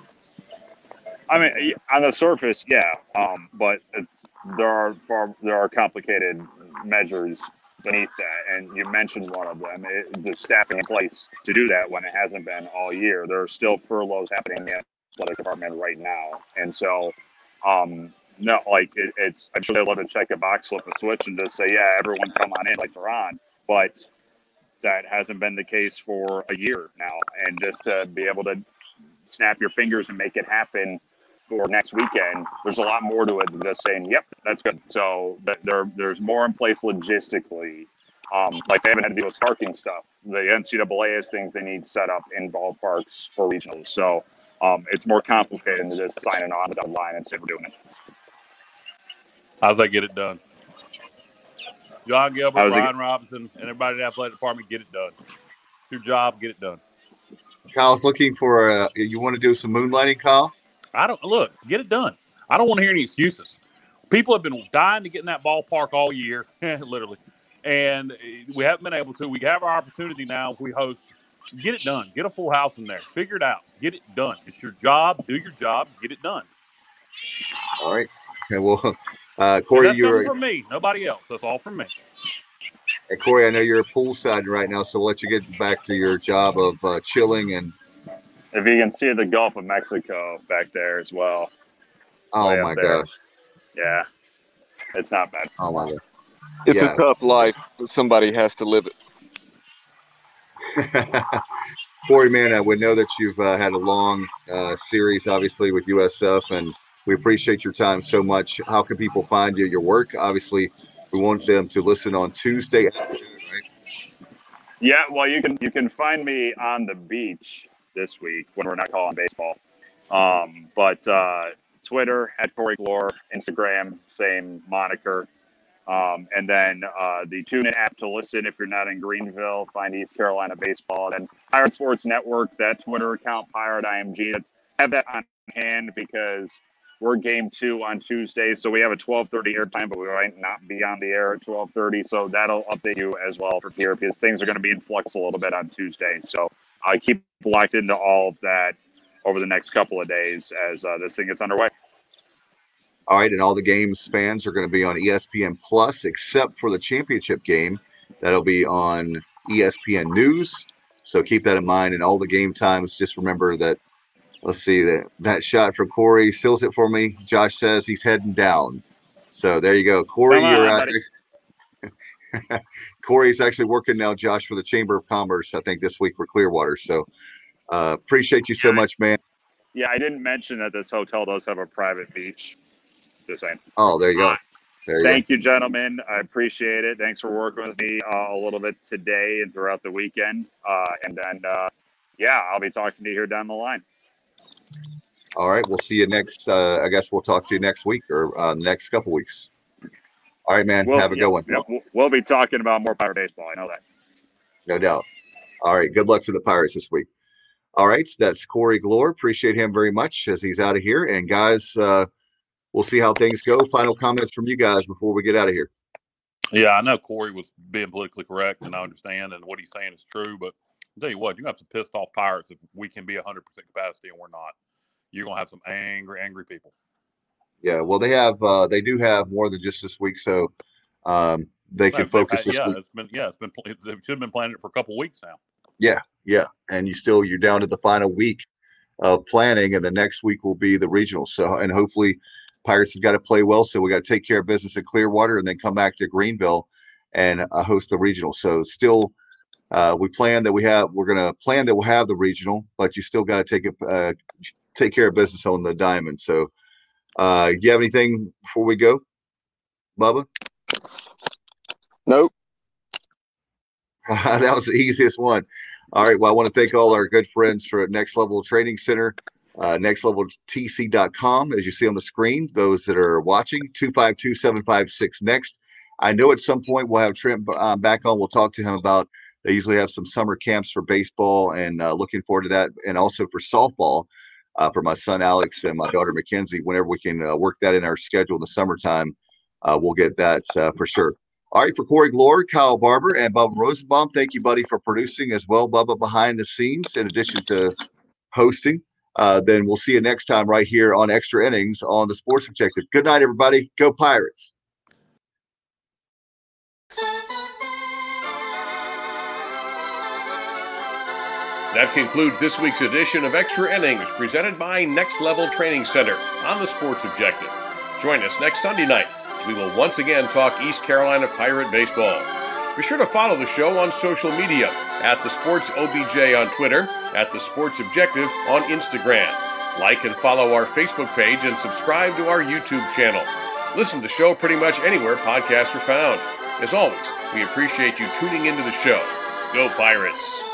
I mean, on the surface, yeah, um, but it's, there are far, there are complicated measures beneath that, and you mentioned one of them: it, the staffing in place to do that when it hasn't been all year. There are still furloughs happening in the athletic department right now, and so um, no, like it, it's. I'm sure they love to check a box, flip a switch, and just say, "Yeah, everyone come on in," like they're on, but that hasn't been the case for a year now, and just to be able to snap your fingers and make it happen for next weekend, there's a lot more to it than just saying, yep, that's good. So there, there's more in place logistically. Um, like they haven't had to deal with parking stuff. The N C double A has things they need set up in ballparks for regionals. So um, it's more complicated than just signing on the dotted line and saying we're doing it. How's that get it done? John Gilbert, Ryan Robinson, and everybody in the athletic department, get it done. It's your job, get it done. Kyle's looking for, uh, you want to do some moonlighting, Kyle? I don't look, get it done. I don't want to hear any excuses. People have been dying to get in that ballpark all year, literally, and we haven't been able to. We have our opportunity now. If we host, get it done. Get a full house in there. Figure it out. Get it done. It's your job. Do your job. Get it done. All right. Okay, well, uh, Corey, that's you're from me. Nobody else. That's all from me. Hey, Corey, I know you're poolside right now, so we'll let you get back to your job of uh, chilling and. If you can see the Gulf of Mexico back there as well. Oh, my gosh. Yeah. It's not bad. Oh, my God. It's yeah. a tough life, but somebody has to live it. Corey, man, I would know that you've uh, had a long uh, series, obviously, with U S F, and we appreciate your time so much. How can people find you, your work? Obviously, we want them to listen on Tuesday afternoon, right? Yeah, well, you can you can find me on the beach this week when we're not calling baseball. Um, but uh, Twitter at Corey Glore, Instagram, same moniker. Um, and then uh, the TuneIn app to listen if you're not in Greenville, find East Carolina Baseball. And then Pirate Sports Network, that Twitter account, Pirate I M G. Let's have that on hand because we're game two on Tuesday. So we have a twelve thirty airtime, but we might not be on the air at twelve thirty. So that'll update you as well for here because things are going to be in flux a little bit on Tuesday. So I keep locked into all of that over the next couple of days as uh, this thing gets underway. All right, and all the games fans are going to be on E S P N Plus, except for the championship game. That'll be on E S P N News. So keep that in mind. And all the game times, just remember that. Let's see that that shot from Corey seals it for me. Josh says he's heading down. So there you go, Corey. Come You're on, out. Corey's actually working now, Josh, for the Chamber of Commerce. I think this week for Clearwater. So uh, appreciate you so much, man. Yeah, I didn't mention that this hotel does have a private beach. Just saying. Oh, there you go. There you Thank go. you, gentlemen. I appreciate it. Thanks for working with me uh, a little bit today and throughout the weekend. Uh, and then, uh, yeah, I'll be talking to you here down the line. All right, we'll see you next. Uh, I guess we'll talk to you next week or uh, the next couple weeks. All right, man. We'll, Have a yeah, good one. Yeah, we'll be talking about more Pirate baseball. I know that. No doubt. All right. Good luck to the Pirates this week. All right. So that's Corey Glore. Appreciate him very much as he's out of here. And guys, uh, we'll see how things go. Final comments from you guys before we get out of here. Yeah, I know Corey was being politically correct, and I understand, and what he's saying is true. But I'll tell you what, you have some pissed off Pirates if we can be one hundred percent capacity and we're not. You're going to have some angry, angry people. Yeah, well, they have, uh, they do have more than just this week, so um, they can No, focus had, this yeah, week. it's been, yeah, it's been, they should have been planning it for a couple of weeks now. Yeah, yeah, and you still you're down to the final week of planning, and the next week will be the regional. So, and hopefully, Pirates have got to play well. So we got to take care of business in Clearwater, and then come back to Greenville and uh, host the regional. So, still, uh, we plan that we have we're going to plan that we'll have the regional, but you still got to take it uh, take care of business on the diamond. So, uh, do you have anything before we go, Bubba? Nope. That was the easiest one. All right. Well, I want to thank all our good friends for Next Level Training Center, uh, next level t c dot com. As you see on the screen, those that are watching, two five two, seven five six next. I know at some point we'll have Trent uh, back on. We'll talk to him about, they usually have some summer camps for baseball, and uh, looking forward to that. And also for softball uh, for my son, Alex, and my daughter, Mackenzie. Whenever we can uh, work that in our schedule in the summertime, uh, we'll get that uh, for sure. All right, for Corey Glore, Kyle Barber, and Bubba Rosenbaum, thank you, buddy, for producing as well, Bubba, behind the scenes, in addition to hosting. Uh, then we'll see you next time right here on Extra Innings on the Sports Objective. Good night, everybody. Go Pirates. That concludes this week's edition of Extra Innings, presented by Next Level Training Center on the Sports Objective. Join us next Sunday night. We will once again talk East Carolina Pirate baseball. Be sure to follow the show on social media at the Sports O B J on Twitter, at the Sports Objective on Instagram. Like and follow our Facebook page and subscribe to our YouTube channel. Listen to the show pretty much anywhere podcasts are found. As always, we appreciate you tuning into the show. Go Pirates!